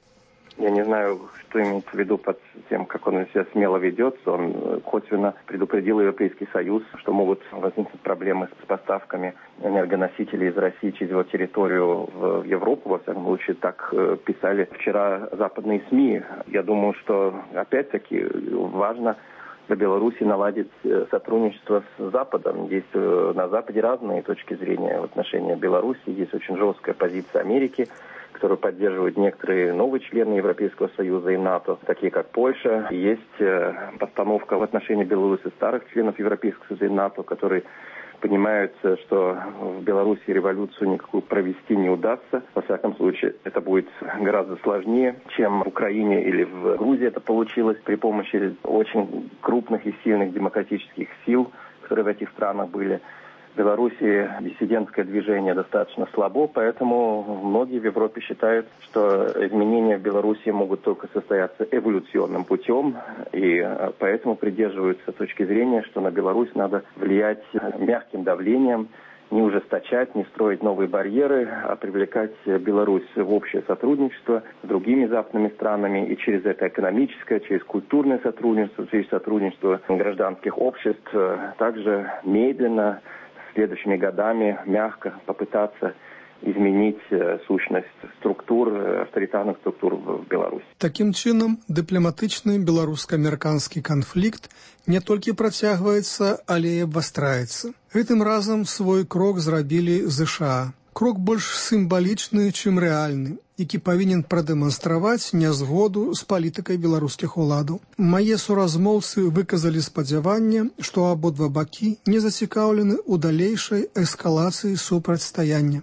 Я не знаю, что имеется в виду под тем, как он себя смело ведется. Он косвенно предупредил Европейский Союз, что могут возникнуть проблемы с поставками энергоносителей из России через его территорию в Европу. Во всяком случае, так писали вчера западные СМИ. Я думаю, что опять-таки важно для Беларуси наладить сотрудничество с Западом. Есть на Западе разные точки зрения в отношении Беларуси. Есть очень жесткая позиция Америки, которую поддерживают некоторые новые члены Европейского Союза и НАТО, такие как Польша. Есть постановка в отношении Беларуси старых членов Европейского Союза и НАТО, которые понимают, что в Беларуси революцию никакую провести не удастся. Во всяком случае, это будет гораздо сложнее, чем в Украине или в Грузии это получилось при помощи очень крупных и сильных демократических сил, которые в этих странах были. В Беларуси диссидентское движение достаточно слабо, поэтому многие в Европе считают, что изменения в Беларуси могут только состояться эволюционным путем, и поэтому придерживаются точки зрения, что на Беларусь надо влиять мягким давлением, не ужесточать, не строить новые барьеры, а привлекать Беларусь в общее сотрудничество с другими западными странами, и через это экономическое, через культурное сотрудничество, через сотрудничество гражданских обществ, также медленно, следующими годами мягко попытаться изменить сущность структур, авторитарных структур в Беларуси. Таким чынам, дыпламатычны беларуска-амерыканскі канфлікт не толькі працягваецца, але і абвастраецца. Гэтым разам свой крок зрабілі ЗША. Крок больш сімвалічны, чым рэальны, які павінен прадэманстраваць нязгоду з палітыкай беларускіх уладаў. Мае суразмоўцы выказалі спадзяванне, што абодва бакі не зацікаўлены ў далейшай эскалацыі супрацьстаяння.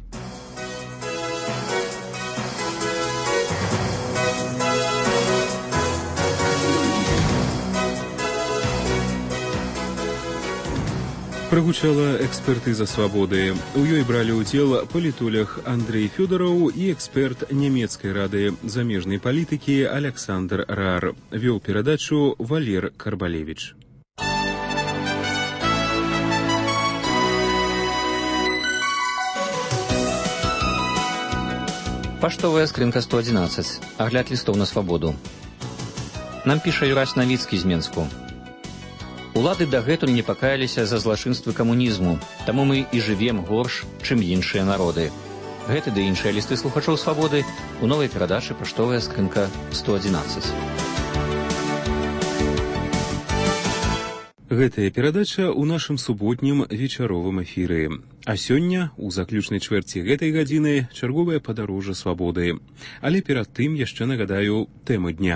Прагучала экспертыза свабоды. У ёй бралі ўдзел палітолог Андрей Фёдораў і эксперт нямецкай рады замежнай палітыкі Александр Рар. Вёў перадачу Валер Карбалевич. Паштовая скрынка 111. Агляд лістоў на свабоду. Нам піша Юрась Навіцкі з Менску. Улады дагэтуль не пакаяліся за злачынствы камунізму, таму мы і жывем горш, чым іншыя народы. Гэты ды іншыя лісты слухачоў свабоды у новай перадачы «Паштовая скрынка 111». Гэтая перадача ў нашым суботнім вечаровым эфіры. А сёння, у заключнай чвэрці гэтай гадзіны, чарговае падарожжа свабоды. Але перад тым яшчэ нагадаю тэму дня.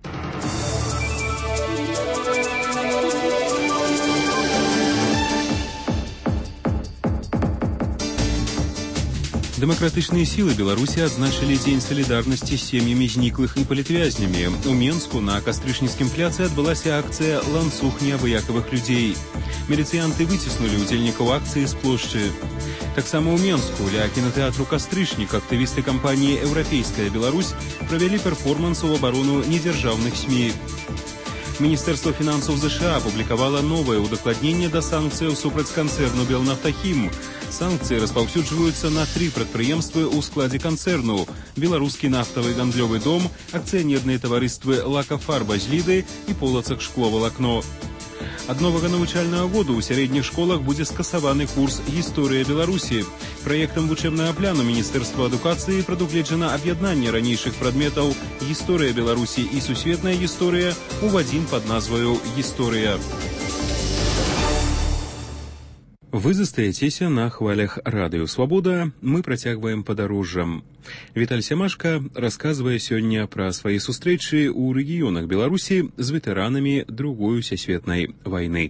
Демократычныя сілы Беларусі адзначылі Дзень салідарнасці з сем'ямі зніклых і палітвязнямі. У Менску на Кастрычніцкім пляцы адбылася акцыя «Ланцуг неабыякавых людзей». Міліцыянты выціснулі ўдзельнікаў акцыі з плошчы. Таксама ў Менску ля кінатэатру «Кастрычнік» актывісты кампаніі «Еўрапейская Беларусь» правялі перформанс у абарону недзяржаўных СМІ. Міністэрства фінансаў ЗША апублікавала новае удакладненне да санкцыяў супраць канцэрну «Белнафтахім». Санкцыі распаўсюджваюцца на 3 прадпрыемствы ў складзе канцэрну: Беларускі нафтавы гандлёвы дом, акцыянерныя таварыствы «Лакафарба» з Ліды і «Полацак шкло-валакно». Ад новага навучальнага году ў сярэдніх школах будзе скасаваны курс «Гісторыя Беларусі». Праектам вучэбнага пляну Міністэрства адукацыі прадугледжана аб'яднанне ранейшых прадметаў «Гісторыя Беларусі» і «Сусветная гісторыя» у адзін пад назваю «Гісторыя». Вы застаецеся на хвалях радыё «Свабода». Мы працягваем падарожжам. Віталь Сямашка расказвае сёння пра свае сустрэчы ў рэгіёнах Беларусі з ветэранамі Другой сусветнай вайны.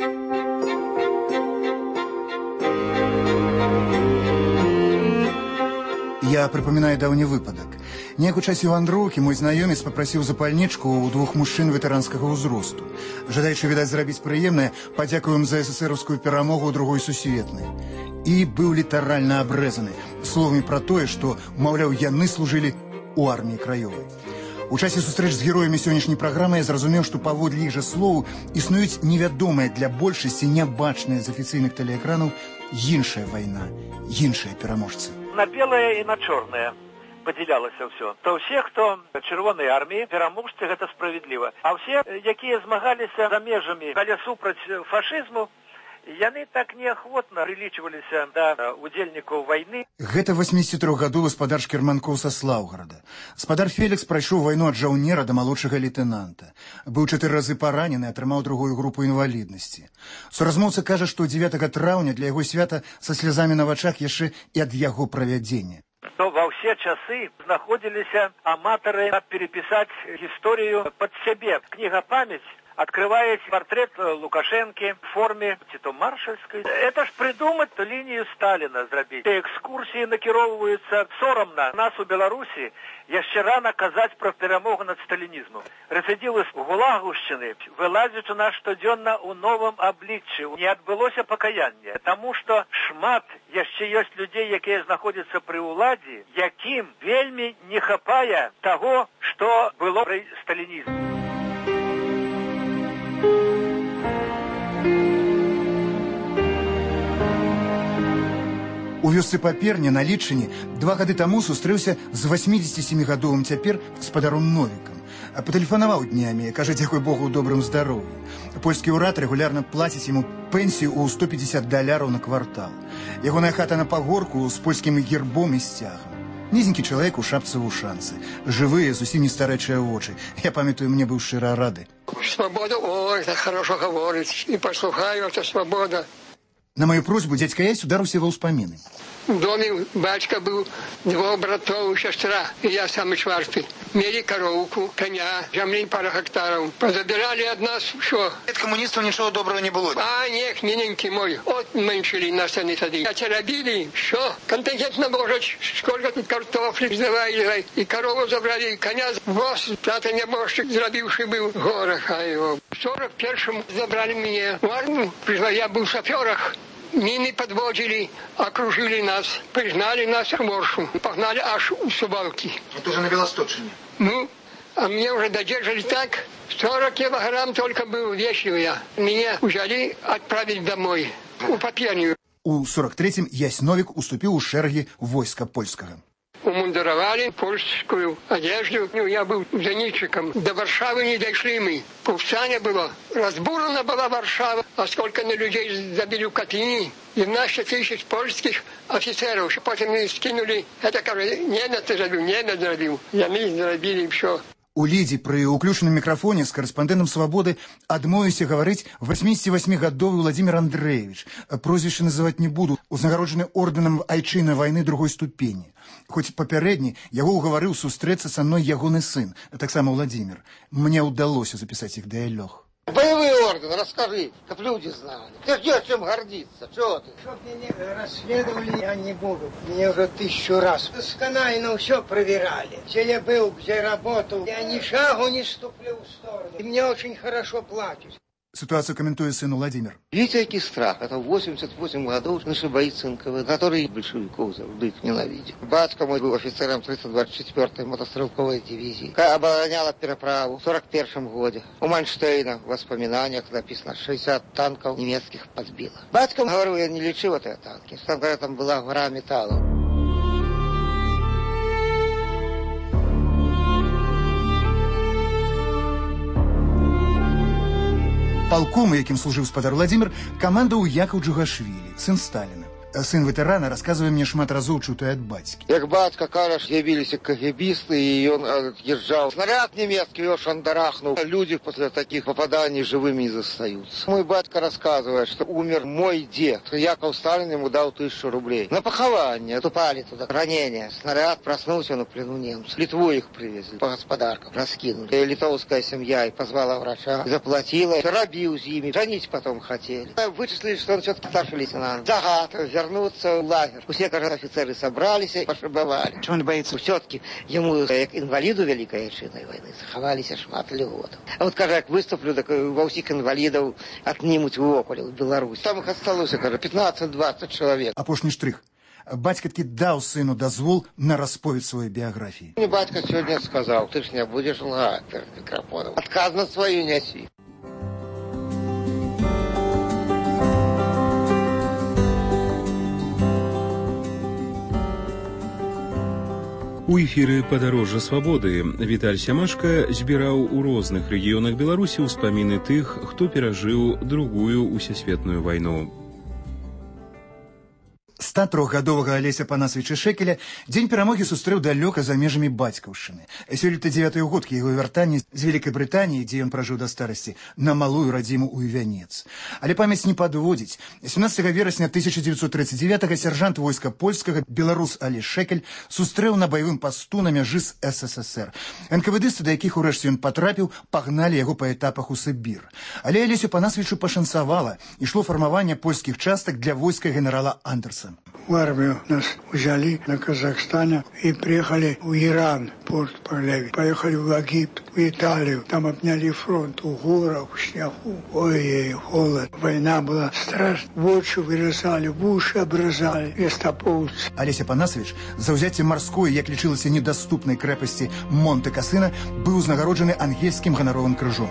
Я припоминаю давні випадок. Неяк у часі вандроўкі мой знаёмец папрасіў запальнічку ў 2 мужчын ветэранскага ўзросту. Жадаючы, відаць, зрабіць прыемнае, падзякуў ім за эсэсэраўскую перамогу ў Другой сусветнай. І быў літаральна абрэзаны словамі пра тое, што, маўляў, яны служылі ў арміі краёвай. У часе сустрэч з героямі сённяшняй праграмы я зразумеў, што паводле іх жа словаў існуюць невядомыя для большасці нябачныя з афіцыйных тэлеэкранаў іншая вайна, іншыя пераможцы. На белае і на чорнае падзялялася ўсё. То ўсе, хто чырвонай арміі, пераможцы, гэта справядліва. А ўсе, якія змагаліся за межамі, але супраць фашызму, яны так неахвотна прылічваліся да удзельнікаў вайны. Гэта 83-гадовы спадар Шкерманкоў са Слаўгарада. Спадар Фелікс прайшоў вайну ад жаўнера да малодшага лейтэнанта. Быў 4 разы паранены, атрымаў другую групу інваліднасці. Суразмоўца кажа, што 9 траўня для яго свята са слязамі на вачах яшчэ і ад яго правядзення. что во все часы находились аматоры переписать историю под себе. Книга «Память» открывает портрет Лукашенко в форме то маршальской. Это ж придумать линию Сталина зробить. Экскурсии накіровуються соромно. Нас у Беларуси еще рано казать про перемогу над сталинизмом. Рецидивы з Гулагущины вылазят у нас штоденно у новом обличчі. Не отбылося покаяння. Тому что шмат еще есть людей, які знаходяться при уладі, яким вельми не хапає того, что было при сталинизме. У вёсцы Паперня на Літчыне 2 гады таму сустрэўся з 87-гадовым цяпер спадаром Новікам. Патэлефанаваў днямі, кажа, дзякуй Богу, ў добрым здароўі. Польскі ўрад рэгулярна плаціць яму пенсію ў $150 на квартал. Ягоная хата на пагорку з польскім гербом і сцягам. Нізенькі чалавек у шапцы вушанцы. Жывыя, зусім не старэчыя вочы. Я памятаю, мне быў шчыра рады. Свобода, ой, так хорошо говорить. И послухаю, это свобода. На мою просьбу дядька Ясь ударился во ўспаміны. В доме батька был, 2 братов, сестра, и я самый четвертый. Мели коровку, коня, земли пару гектаров. Позабирали от нас все. От коммунистов ничего доброго не было. А, нет, миленький мой, отменшили нас они сады. Хотя робили, все, контингент набожить, сколько тут картофли сдавали, и корову забрали, и коня. Воз, тата небожчик, зробивший был, гора его. В 41-м забрали меня в армию, я был в шоферах. Мины подводили, окружили нас, пригнали нас к моршу, погнали аж у Субалки. Это же на Белосточине. Ну, а мне уже додержали так, 40 килограмм только был весил я. Меня взяли отправить домой, у Паперню. У 43-м Ясь Новик уступил у шерги войска польского. Умундировали польскую одежду. Ну, я был зенитчиком. До Варшавы не дошли мы. Повстание было. Разбурена была Варшава. А сколько на людей забили в котлине. 12 тысяч польских офицеров. Потом мы скинули. Это, кажется, немец зарабил. Я мы зарабили все. У Лідзі пры ўключаным мікрафоне з карэспандэнтам «Свабоды» адмовіўся гаварыць 88-гадовы Владимир Андреевич. Прозвішча называць не буду. Узнагароджаны ордэнам айчыннай вайны 2-й ступені. Хоць папярэдні яго ўгаварыў сустрэцца са мной ягоны сын, таксама Владимир. Мне ўдалося запісаць іх дыялог. Боевой орден, расскажи, как люди знали. Ты ждешь, чем гордиться, чего ты? Чтоб меня расследовали, я не буду. Мне уже 1000 раз. Досконально все проверяли. Где я был, где работал. Я ни шагу не ступлю в сторону. И мне очень хорошо платят. Ситуацию комментует сын Владимир. Видите, какой страх? Это 88 годов наши бойцы НКВД, которые большевиков их ненавидят. Батька мой был офицером 324-й мотострелковой дивизии. Обороняла переправу в 41-м году. У Манштейна в воспоминаниях написано, 60 танков немецких подбило. Батька, говорю, я не лечил эти танки. Там была гора металла. Полком, яким служил спадар Владимир, командовал Яков Джугашвили, сын Сталина. Сын ветерана рассказывает мне шмат разоў чутае от батьки. Як батька, кажешь, явились кагебисты, и он отъезжал. Снаряд немецкий его шандарахнул. Люди после таких попаданий живыми не застаются. Мой батька рассказывает, что умер мой дед. Яков Сталин ему дал 1000 рублей. На похование. Тупали туда. Ранение. Снаряд проснулся на плену немцев. Литву их привезли. По господаркам раскинули. И литовская семья и позвала врача. Заплатила. Робил с ними. Женить потом хотели. Вычислили, что он все-таки старший лейтенант. Загад. Вернуться в лагерь. Все, кажется, офицеры собрались и пошибовали. Чего он боится? Все-таки ему, как инвалиду Великой Отечественной войны, заховались шмат льгот. А вот, кажется, как выступлю, так во всех инвалидов отнимут в околе, в Беларусь. Там их осталось, кажется, 15-20 человек. Апошні штрих. Батька таки дал сыну дозвол на расповедь своей биографии. Мне батька сегодня сказал, ты ж не будешь лгать перед микрофоном. Отказ на свою неси. У эфіры «Падарожжа свабоды» Віталь Сямашка збіраў у розных рэгіёнах Беларусі ўспаміны тых, хто перажыў другую усесветную вайну. З 103гадовага Алеся Панасавіча Шэкеля дзень перамогі сустрэў далёка за межамі бацькаўшчыны. Сёлета 9-й год яго вяртання з Вялікай Брытаніі, дзе ён пражыў да старасці, на малую радзіму ў Івянец. Але памяць не падводзіць. 17 верасня 1939 сяржант войска польскага беларус Алесь Шэкель сустрэў на баявым пасту на мяжы з СССР. НКВДсты, да якіх урэшце ён патрапіў, пагналі яго па этапах у Сібір. Але Алесю Панасавічу пашанцавала. Ішло фармаванне польскіх частак для войска генерала Андерса. В армию нас взяли на Казахстане и приехали в Иран, порт Парлеви. Поехали в Египет, в Италию. Там обняли фронт у горах, в снегу. Ой, холод. Война была страшная. В очи вырезали, в уши обрезали. Вестополцы. Алеся Панасавіч за ўзяцце марской, як лічылася, недаступнай крэпасці Монте-Касына, быў узнагароджаны ангельскім ганаровым крыжом.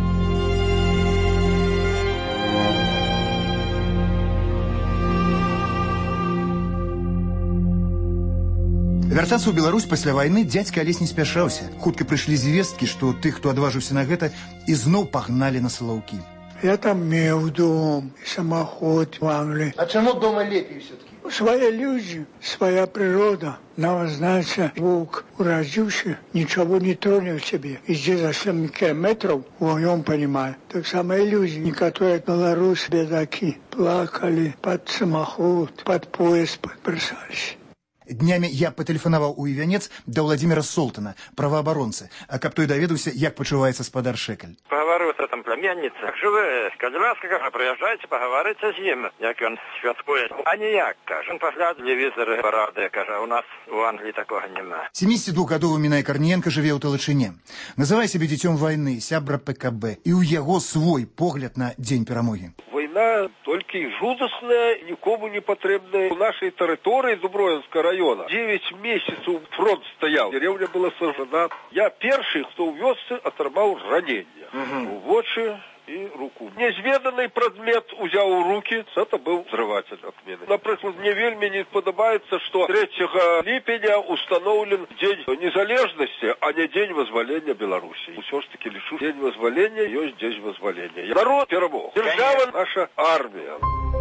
Вяртацца ў Беларусь пасля вайны дзядзька Алесь не спяшаўся. Хутка прыйшлі звесткі, што тых, хто адважыўся на гэта, ізноў пагналі на Салаўкі. Я там меў дом, самоход в Англии. А чему дома лепей все-таки? Свои люди, своя природа. Нам, знаете, волк уродился, ничего не тронет себе. И здесь за 7 километров, он понимает. Так само и люди, некоторые белорусы, бедаки, плакали под самоход, под поезд подбросались. Днямі я патэлефанаваў у Івянец да Владзіміра Солтана, праваабаронцы, а каб той даведаўся, як пачуваецца спадар Шэкель. Паговорю с этим племянница. Живе, скажи, ласка, приезжайте, поговорите с ним, як он святкует. А ніяк, каже. Он погляд телевизоры порадує, каже, у нас в Англии такого нема. 72-гадовы Мінай Карніенка жыве ў Талачыне. Называе сябе дзіцём вайны, сябра ПКБ. І ў яго свой погляд на дзень перамогі. Война толькі жудасная, нікому не патрэбная. У нашай тэрыторыі Дубровінскага района 9 месяцаў фронт стаяў. Деревня была сожжена. Я першы, хто ў вёсцы атрымаў раненне. У вочы и руку. Незведанный предмет узял в руки, это был взрыватель от мины. Например, мне вельми не подобается, что 3 липеня установлен День незалежности, а не День вызволения Беларуси. Все-таки лишу День вызволения, есть День вызволения. Народ перемог. Держава наша армия.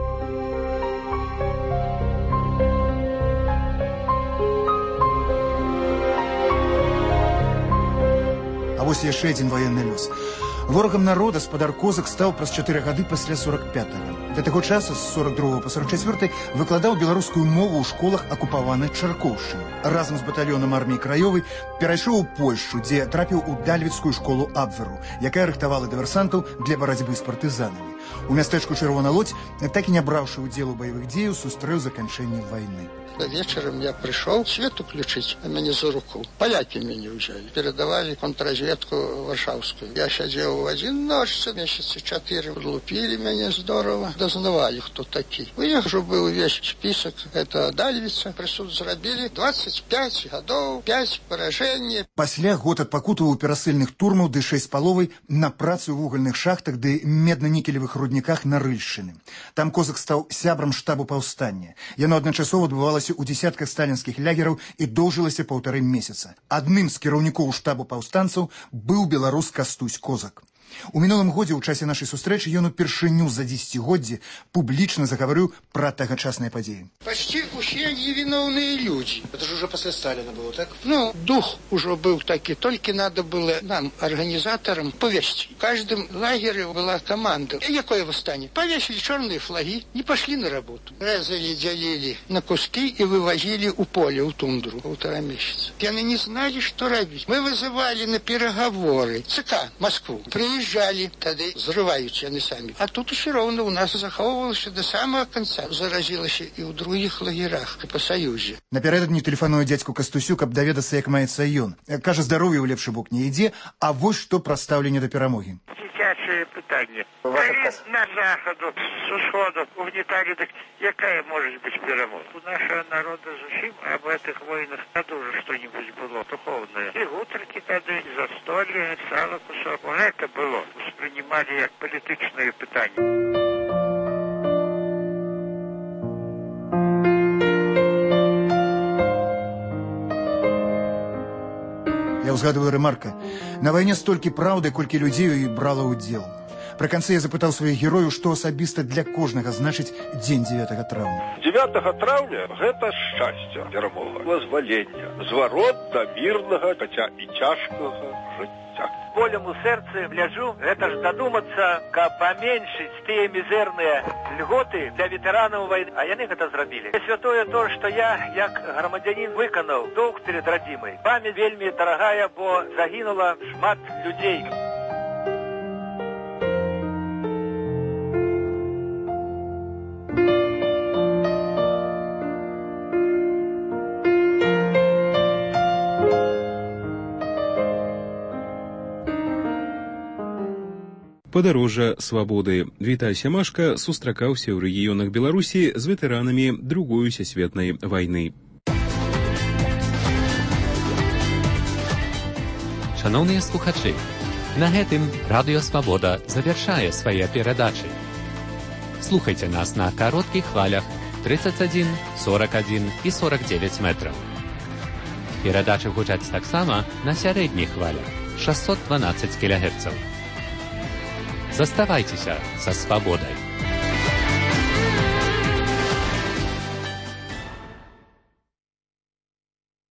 А вось яшчэ адзін ваенны лёс. Ворагам народа спадар Козак стаў праз 4 гады пасля 45-го. Да таго часу, з 42 по 44 выкладаў беларускую мову ў школах акупаванай Чаркоўшчыны. Разам з батальёнам арміі краёвай перайшоў у Польшчу, дзе трапіў у Дальвіцкую школу Абверу, якая рыхтавала дыверсантаў для барацьбы з партызанамі. У мястэчку Чырвона Лодзь, так і не браўшы ўдзел у баявых дзеяў, сустрэў заканчэнне вайны. Вечером я пришел свет уключить, а меня за руку. Поляки меня взяли. Передавали контрразведку Варшавскую. Я сидел в один ночь, месяца 4. Лупили меня здорово. Дознавали, кто такие. У них же был весь список. Это Дальвица. Присуд зарабили 25 годов, 5 поражений. Пасля год адпакутаваў у перасыльных турмаў ды 6 паловай на працу ў вугальных шахтах ды медна-нікелевых рудніках на Рыльшчыны. Там Козак стаў сябрам штабу паўстання. Яно адначасова адбывалася у десятках сталінскіх лягераў і доўжылася 1,5 месяца. Адным з кіраўнікоў штабу паўстанцаў быў беларус Кастусь Козак. У мінулым годзе ў часе нашай сустрэчы ён упершыню за 10-годдзе публічна загаварыў пра тагачасныя падзеі. Почти усе невиновные люди. Это же уже после Сталина было, так? Ну, дух уже был такой. Только надо было нам, организаторам, повесить. В каждом лагере была команда. И какое восстание? Повесили черные флаги, не пошли на работу. Резали, делили на куски и вывозили у поля, у тундру. 1,5 месяца. Они не знали, что робить. Мы вызывали на переговоры ЦК Москву. Приезжали, тогда взрываются они сами. А тут все равно у нас заховывалось до самого конца. Заразилось и в других лагерях по Союзе. Напярэдадні тэлефаную дзядзьку Кастусю, каб даведацца, як маецца ён. Кажа, здароўе ў лепшы бок не ідзе, а вось што пра стаўленне да перамогі. Дзіцячае пытанне. Калі на захаду, з усходу угнетали, так якая может быть перамога? У нашего народа зусім об этих войнах тоже что-нибудь было духовное. И утрики тогда, и застолье, и сало кусок. Вот это было. Воспринимали как политичное питание. Я ўзгадываю ремарка. На вайне столькі праўды, колькі людзей і брала ўдзел. Пры канцы я запытаў сваіх герояў, што асабіста для кожнага значыць дзень 9 траўня. 9 траўня гэта шчасце, перамога, вызвалення, зварот да мірнага, хаця і цяжкага жыцця. Болем у сэрцы гляджу, гэта ж дадумацца, каб паменшыць тыя мізэрныя льготы для ветэранаў вайны, а яны гэта зрабілі. Святое то, што я, як грамадзянін, выканаў доўг перед радзімай. Памяць вельмі дарагая, бо загінула шмат людзей. Падарожжа свабоды. Віталь Сямашка сустракаўся ў рэгіёнах Беларусі з ветэранамі Другой сусветнай вайны. Шановныя слухачы, на гэтым Радыё Свабода завяршае свае перадачы. Слухайце нас на кароткіх хвалях 31, 41 і 49 метраў. Перадачы гучаць таксама на сярэдніх хвалях 612 кГц. Заставайцеся са свабодай.